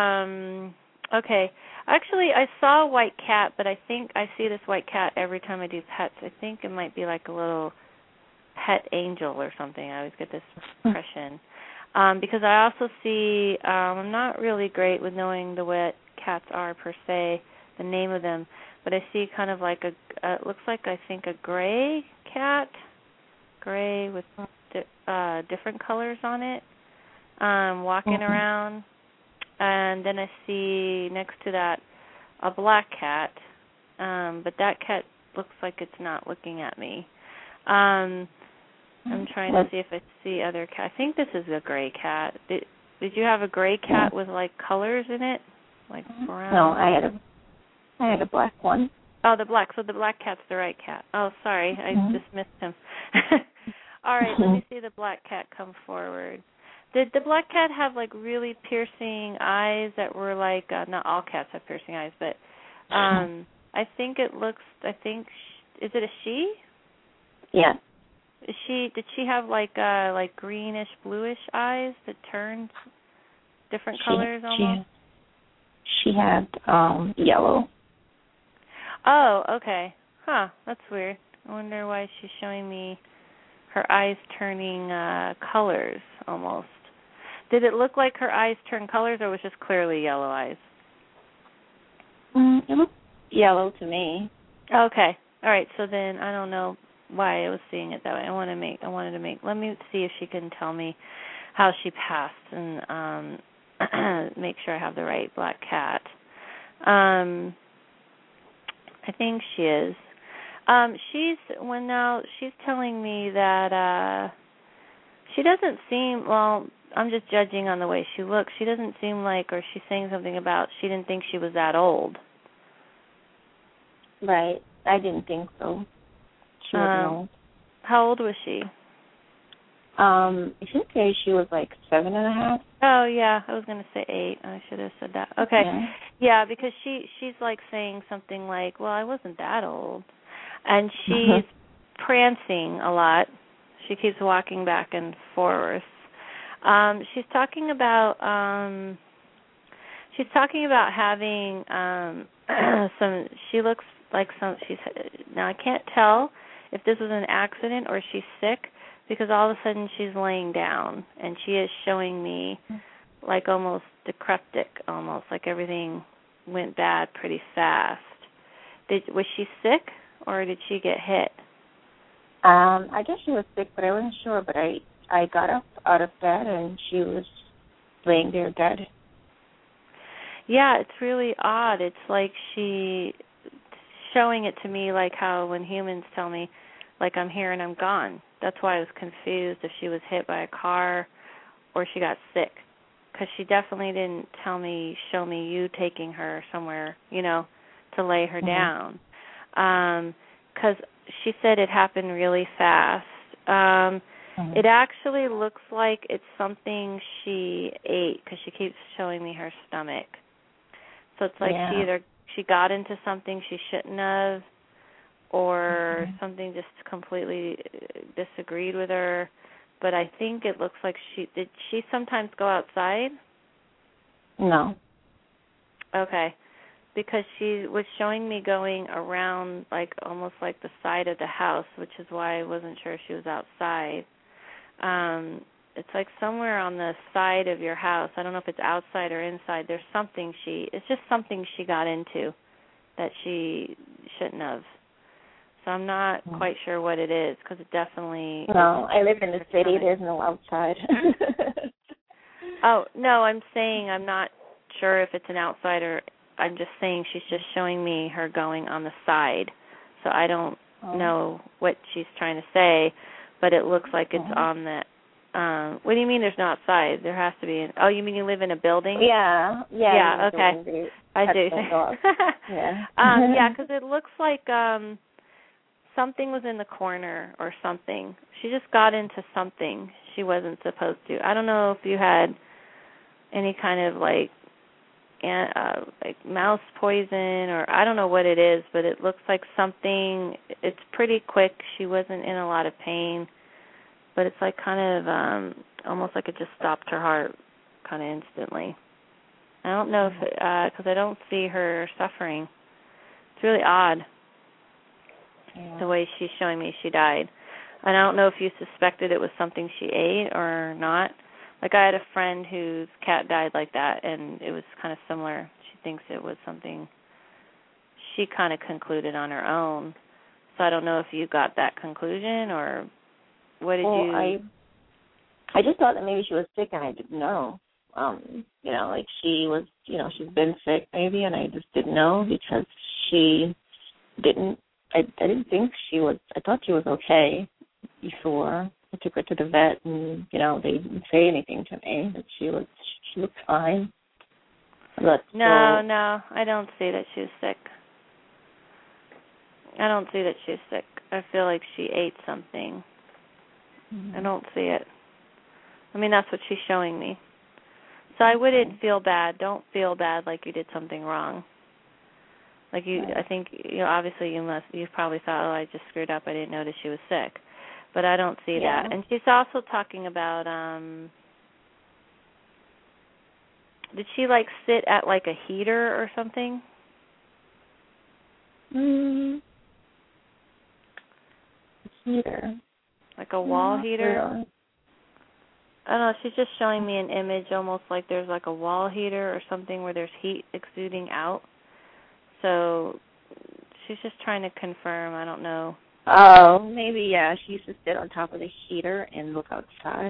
Okay. Actually, I saw a white cat, but I think I see this white cat every time I do pets. I think it might be like a little pet angel or something. I always get this impression. Because I also see, I'm not really great with knowing what cats are per se, the name of them, but I see kind of like it looks like I think a gray cat, gray with different colors on it, walking around. And then I see next to that a black cat, but that cat looks like it's not looking at me. I'm trying to see if I see other cat. I think this is a gray cat. Did you have a gray cat with colors in it, like brown? No, I had a black one. Oh, the black. So the black cat's the right cat. Oh, sorry, I dismissed him. All right, let me see the black cat come forward. Did the black cat have really piercing eyes that were not all cats have piercing eyes, but I think it looks. Is it a she? Yeah. Did she have greenish bluish eyes that turned different colors almost? She had yellow. Oh, okay. Huh, that's weird. I wonder why she's showing me her eyes turning colors almost. Did it look like her eyes turned colors, or was it just clearly yellow eyes? It looked yellow to me. Okay. All right. So then I don't know why I was seeing it that way. Let me see if she can tell me how she passed and make sure I have the right black cat. I think she is. She's telling me that she doesn't seem, I'm just judging on the way she looks. She doesn't seem or she's saying something about she didn't think she was that old. Right. I didn't think so. She wasn't old. How old was she? I should say she was 7.5. Oh, yeah. I was going to say 8. I should have said that. Okay. Yeah, because she's saying something well, I wasn't that old. And she's prancing a lot. She keeps walking back and forth. She's talking about having some. She looks like some. Now I can't tell if this was an accident or she's sick, because all of a sudden she's laying down and she is showing me almost decrepit, almost like everything went bad pretty fast. Was she sick or did she get hit? I guess she was sick, but I wasn't sure. But I got up out of bed and she was laying there dead. Yeah, it's really odd. It's like she showing it to me like how when humans tell me, like, I'm here and I'm gone. That's why I was confused if she was hit by a car or she got sick. Because she definitely didn't show me you taking her somewhere, to lay her down. Because she said it happened really fast. It actually looks like it's something she ate because she keeps showing me her stomach. So it's like she got into something she shouldn't have, or something just completely disagreed with her. But I think it looks like did she sometimes go outside? No. Okay. Because she was showing me going around almost like the side of the house, which is why I wasn't sure if she was outside. It's like somewhere on the side of your house. I don't know if it's outside or inside. There's something it's just something she got into that she shouldn't have. So I'm not quite sure what it is because it definitely... No, I live in the city. There's no outside. Oh, no, I'm saying I'm not sure if it's an outsider. I'm just saying she's just showing me her going on the side. So I don't know what she's trying to say, but it looks like it's on the... what do you mean there's no outside? There has to be... Oh, you mean you live in a building? Yeah, okay. I do. Yeah, because it looks like something was in the corner or something. She just got into something she wasn't supposed to. I don't know if you had any kind of like mouse poison or I don't know what it is, but it looks like something. It's pretty quick. She wasn't in a lot of pain, but it's like kind of almost like it just stopped her heart kind of instantly. I don't know if because I don't see her suffering. It's really odd the way she's showing me she died. And I don't know if you suspected it was something she ate or not. Like I had a friend whose cat died like that, and it was kind of similar. She thinks it was something she kind of concluded on her own. So I don't know if you got that conclusion or what did you... I just thought that maybe she was sick and I didn't know. Like she was, she's been sick maybe, and I just didn't know because she didn't. I didn't think she was. I thought she was okay before I took her to the vet, and they didn't say anything to me that she looked fine. But no, I don't see that she was sick. I don't see that she's sick. I feel like she ate something. I don't see it. I mean, that's what she's showing me. So I wouldn't feel bad. Don't feel bad like you did something wrong. Like I think, obviously you probably thought, I just screwed up. I didn't notice she was sick. But I don't see that. And she's also talking about, did she sit at a heater or something? Heater. Like a wall heater? Really. I don't know, she's just showing me an image almost like there's a wall heater or something where there's heat exuding out. So she's just trying to confirm, I don't know. Oh, maybe, she used to sit on top of the heater and look outside.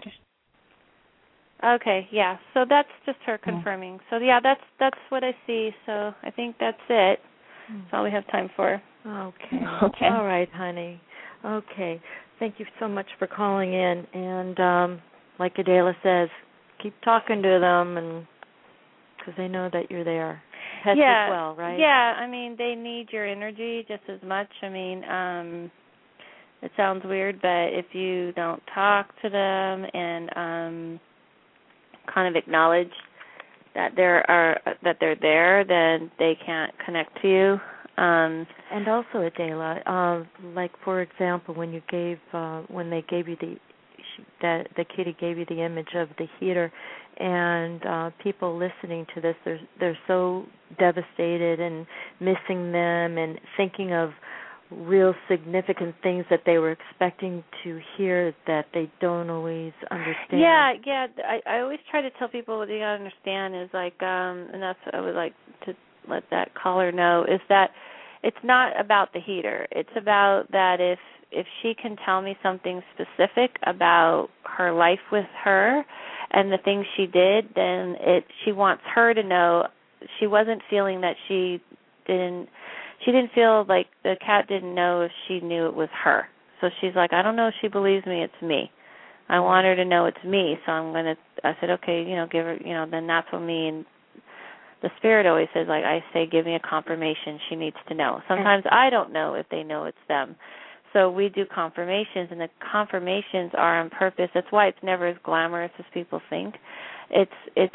Okay, yeah, so that's just her confirming. So, that's what I see. So I think that's it. That's all we have time for. Okay. All right, honey. Okay. Thank you so much for calling in. And like Adela says, keep talking to them, and because they know that you're there. Pets as well, right? Yeah, I mean, they need your energy just as much. I mean, it sounds weird, but if you don't talk to them and kind of acknowledge that they're there, then they can't connect to you. And also, Adela, like for example, when they gave you the kitty gave you the image of the heater, and people listening to this, they're so devastated and missing them and thinking of real significant things that they were expecting to hear that they don't always understand. Yeah. I always try to tell people what they gotta understand is and that's what I would like to let that caller know is that it's not about the heater. It's about that if she can tell me something specific about her life with her and the things she did, then she wants her to know. She wasn't feeling that she didn't feel like the cat didn't know if she knew it was her. So she's like, I don't know if she believes me, it's me. I want her to know it's me. So I said, okay, give her, then that's what me and the spirit always says, like I say, give me a confirmation. She needs to know. Sometimes I don't know if they know it's them. So we do confirmations, and the confirmations are on purpose. That's why it's never as glamorous as people think. It's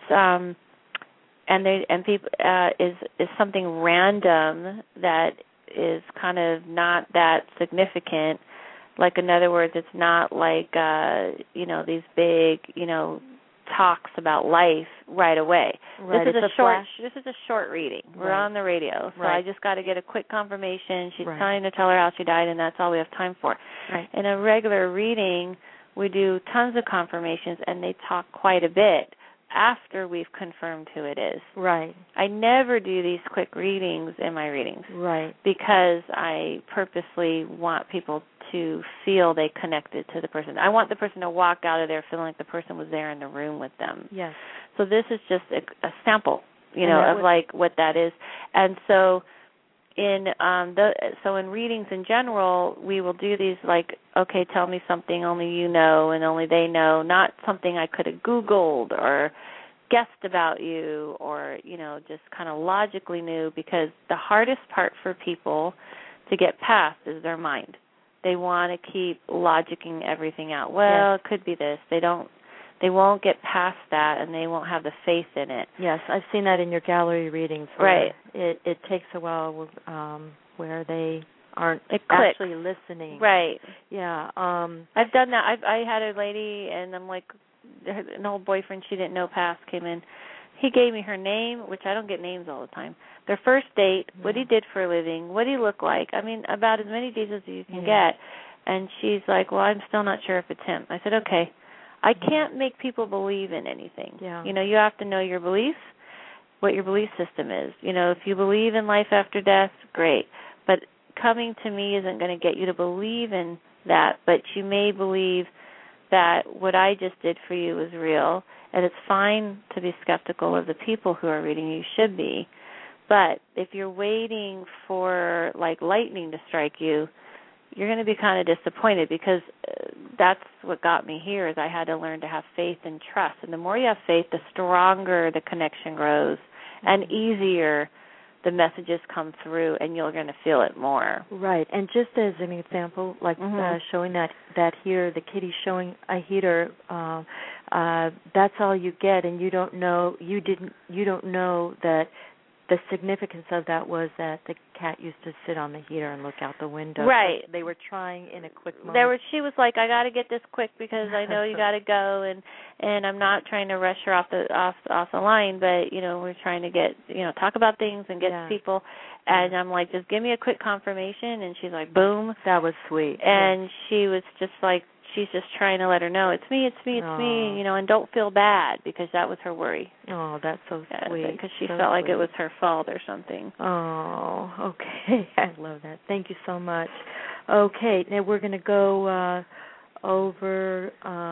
people is something random that is kind of not that significant. Like, in other words, it's not like these big talks about life right away. Right. This is a short reading. We're on the radio, so I just got to get a quick confirmation. She's trying to tell her how she died, and that's all we have time for. Right. In a regular reading, we do tons of confirmations, and they talk quite a bit after we've confirmed who it is. Right. I never do these quick readings in my readings. Right. Because I purposely want people to feel they connected to the person. I want the person to walk out of there feeling like the person was there in the room with them. Yes. So this is just a sample, of like what that is. And so in readings in general, we will do these like, okay, tell me something only you know and only they know, not something I could have Googled or guessed about you or, just kind of logically knew, because the hardest part for people to get past is their mind. They want to keep logicking everything out. Well, It could be this. They won't get past that, and they won't have the faith in it. Yes, I've seen that in your gallery readings. Right. It takes a while where they aren't actually listening. Right. Yeah. I've done that. I had a lady, and I'm like, an old boyfriend she didn't know past came in. He gave me her name, which I don't get names all the time. Their first date, what he did for a living, what he looked like. I mean, about as many details as you can get. And she's like, well, I'm still not sure if it's him. I said, okay. I can't make people believe in anything. Yeah. You have to know your beliefs, what your belief system is. If you believe in life after death, great. But coming to me isn't going to get you to believe in that. But you may believe that what I just did for you is real. And it's fine to be skeptical of the people who are reading. You should be. But if you're waiting for, like, lightning to strike you, you're going to be kind of disappointed, because that's what got me here is I had to learn to have faith and trust. And the more you have faith, the stronger the connection grows and easier the messages come through, and you're going to feel it more. Right. And just as an example, like showing that here, the kitty showing a heater, that's all you get, and you don't know that the significance of that was that the cat used to sit on the heater and look out the window. Right. Like they were trying in a quick moment. She was like, I got to get this quick because I know you got to go, and I'm not trying to rush her off the line, but we're trying to get talk about things and get to people, and I'm like, just give me a quick confirmation, and she's like, boom. That was sweet. And she was just like, she's just trying to let her know it's me, and don't feel bad, because that was her worry. Oh, that's so sweet. Because she felt like it was her fault or something. Oh, okay. I love that. Thank you so much. Okay, now we're going to go over,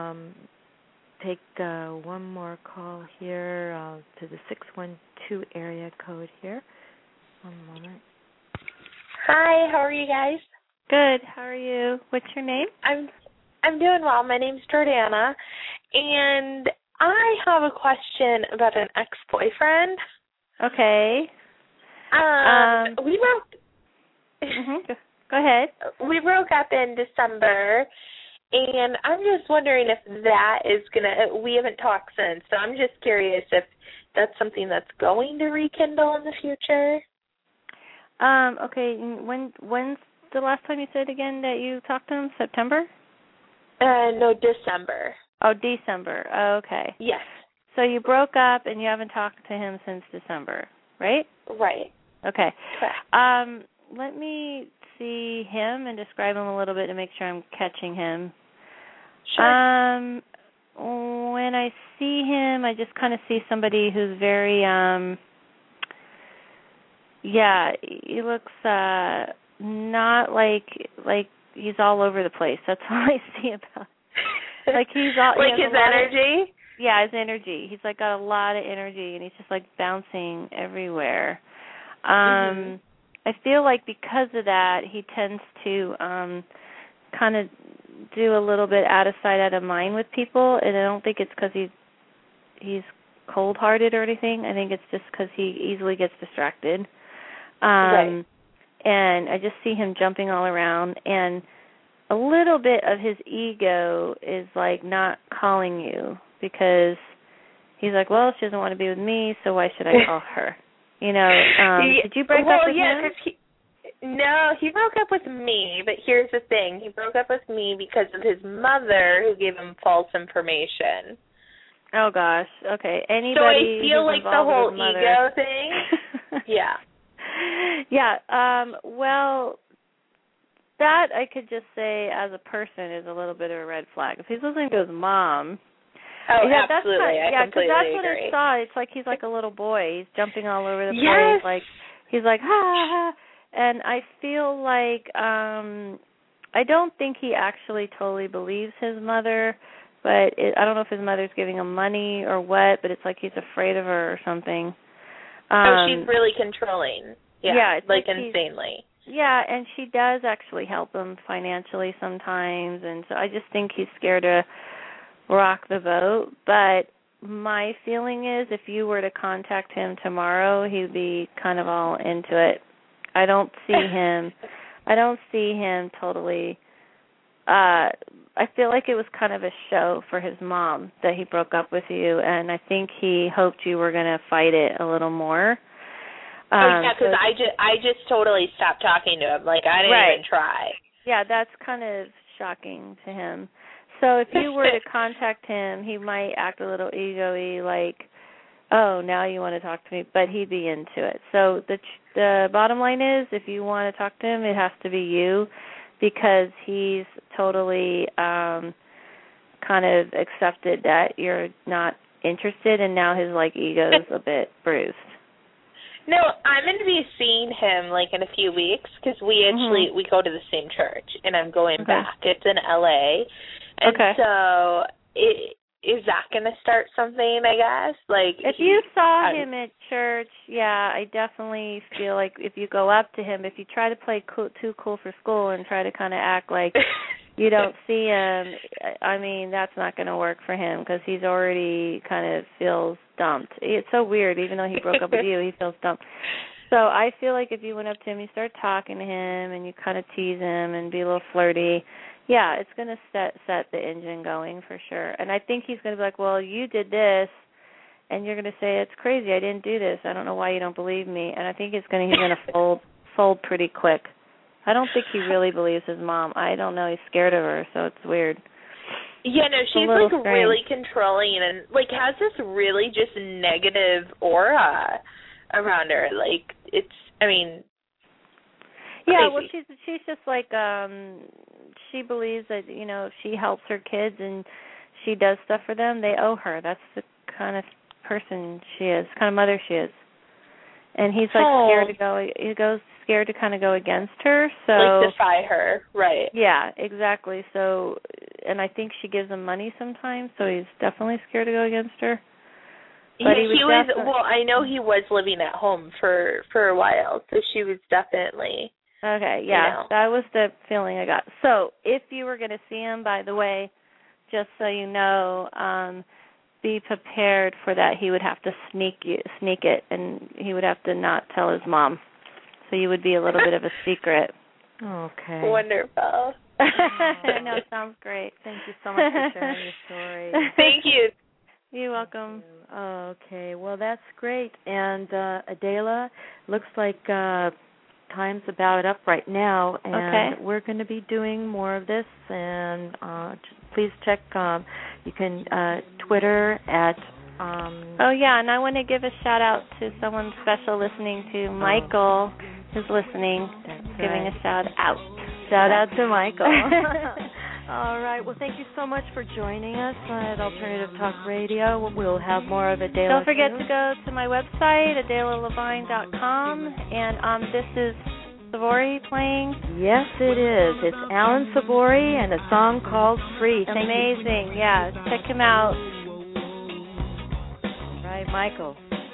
take one more call here to the 612 area code here. One moment. Hi, how are you guys? Good. How are you? What's your name? I'm doing well. My name's Jordana, and I have a question about an ex-boyfriend. Okay. We broke. Go ahead. We broke up in December, and I'm just wondering if that is gonna. We haven't talked since, so I'm just curious if that's something that's going to rekindle in the future. Okay. When's the last time you said again that you talked to him? September? No, December. Oh, December. Oh, okay. Yes. So you broke up and you haven't talked to him since December, right? Right. Okay. Correct. Let me see him and describe him a little bit to make sure I'm catching him. Sure. When I see him, I just kind of see somebody who's very Yeah, he looks not like he's all over the place. That's all I see about. Like he's all like his energy. Yeah, his energy. He's like got a lot of energy, and he's just like bouncing everywhere. I feel like because of that, he tends to kind of do a little bit out of sight, out of mind with people, and I don't think it's because he's cold-hearted or anything. I think it's just because he easily gets distracted. Right. And I just see him jumping all around, and a little bit of his ego is like not calling you because he's like, well, she doesn't want to be with me, so why should I call her? You know, did you break up with him? No, he broke up with me, but here's the thing. He broke up with me because of his mother who gave him false information. Oh, gosh. Okay. Anybody so I feel like the whole ego thing. Yeah. Yeah. Well, that I could just say as a person is a little bit of a red flag. If he's listening to his mom. Oh, yeah, absolutely. I completely agree. That's what I saw. It's like he's like a little boy. He's jumping all over the place. Like he's like, ha, ha, ha. And I feel like I don't think he actually totally believes his mother, but I don't know if his mother's giving him money or what, but it's like he's afraid of her or something. She's really controlling. Yeah, it's like insanely. Yeah, and she does actually help him financially sometimes, and so I just think he's scared to rock the boat. But my feeling is if you were to contact him tomorrow, he'd be kind of all into it. I don't see him totally I feel like it was kind of a show for his mom that he broke up with you, and I think he hoped you were going to fight it a little more. Because I just totally stopped talking to him. Like, I didn't even try. Yeah, that's kind of shocking to him. So if you were to contact him, he might act a little ego-y, like, oh, now you want to talk to me, but he'd be into it. So the bottom line is, if you want to talk to him, it has to be you, because he's totally kind of accepted that you're not interested, and now his ego's a bit bruised. No, I'm going to be seeing him in a few weeks because we go to the same church, and I'm going back. It's in LA, and so is that going to start something? I guess if you saw him at church, yeah, I definitely feel like if you go up to him, if you try to play too cool for school and try to kind of act like you don't see him, I mean, that's not going to work for him because he's already kind of feels dumped. It's so weird. Even though he broke up with you, he feels dumped. So I feel like if you went up to him, you start talking to him, and you kind of tease him and be a little flirty, yeah, it's going to set the engine going for sure. And I think he's going to be like, well, you did this, and you're going to say, it's crazy, I didn't do this. I don't know why you don't believe me. And I think he's going to fold pretty quick. I don't think he really believes his mom. I don't know. He's scared of her, so it's weird. Yeah, no, she's really controlling and has this really just negative aura around her. Yeah, well, she's just she believes that if she helps her kids and she does stuff for them, they owe her. That's the kind of person she is, kind of mother she is. And he's scared to go. He goes scared to kind of go against her. So defy her, right? Yeah, exactly. So, and I think she gives him money sometimes. So he's definitely scared to go against her. But he was. Well, I know he was living at home for a while, so she was definitely. Okay, yeah, that was the feeling I got. So if you were going to see him, by the way, just so you know, be prepared for that. He would have to sneak it, and he would have to not tell his mom. So you would be a little bit of a secret. Okay. Wonderful. I know, sounds great. Thank you so much for sharing your story. Thank you. You're welcome. Okay, well, that's great. And Adela, looks like time's about up right now, and we're going to be doing more of this. And please check. You can Twitter at. Oh yeah, and I want to give a shout out to someone special listening to Michael, who's listening, giving a shout out. Shout out to Michael. All right. Well, thank you so much for joining us at Alternative Talk Radio. We'll have more of Adela. Don't forget to go to my website, AdelaLevine.com, and this is Savory playing. Yes, it is. It's Alan Savory and a song called Free. Amazing. Yeah, check him out. Right, Michael.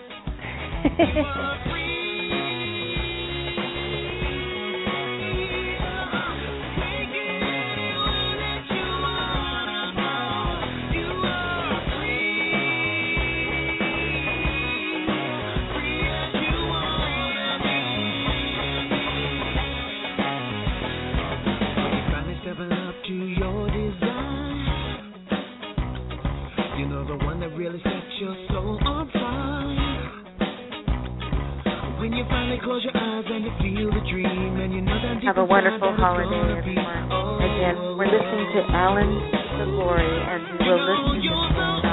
Really set your soul on fire. When you finally close your eyes and you feel the dream and you know that have a wonderful holiday, everyone. Again, we're listening to Alan Savory, and we'll listen to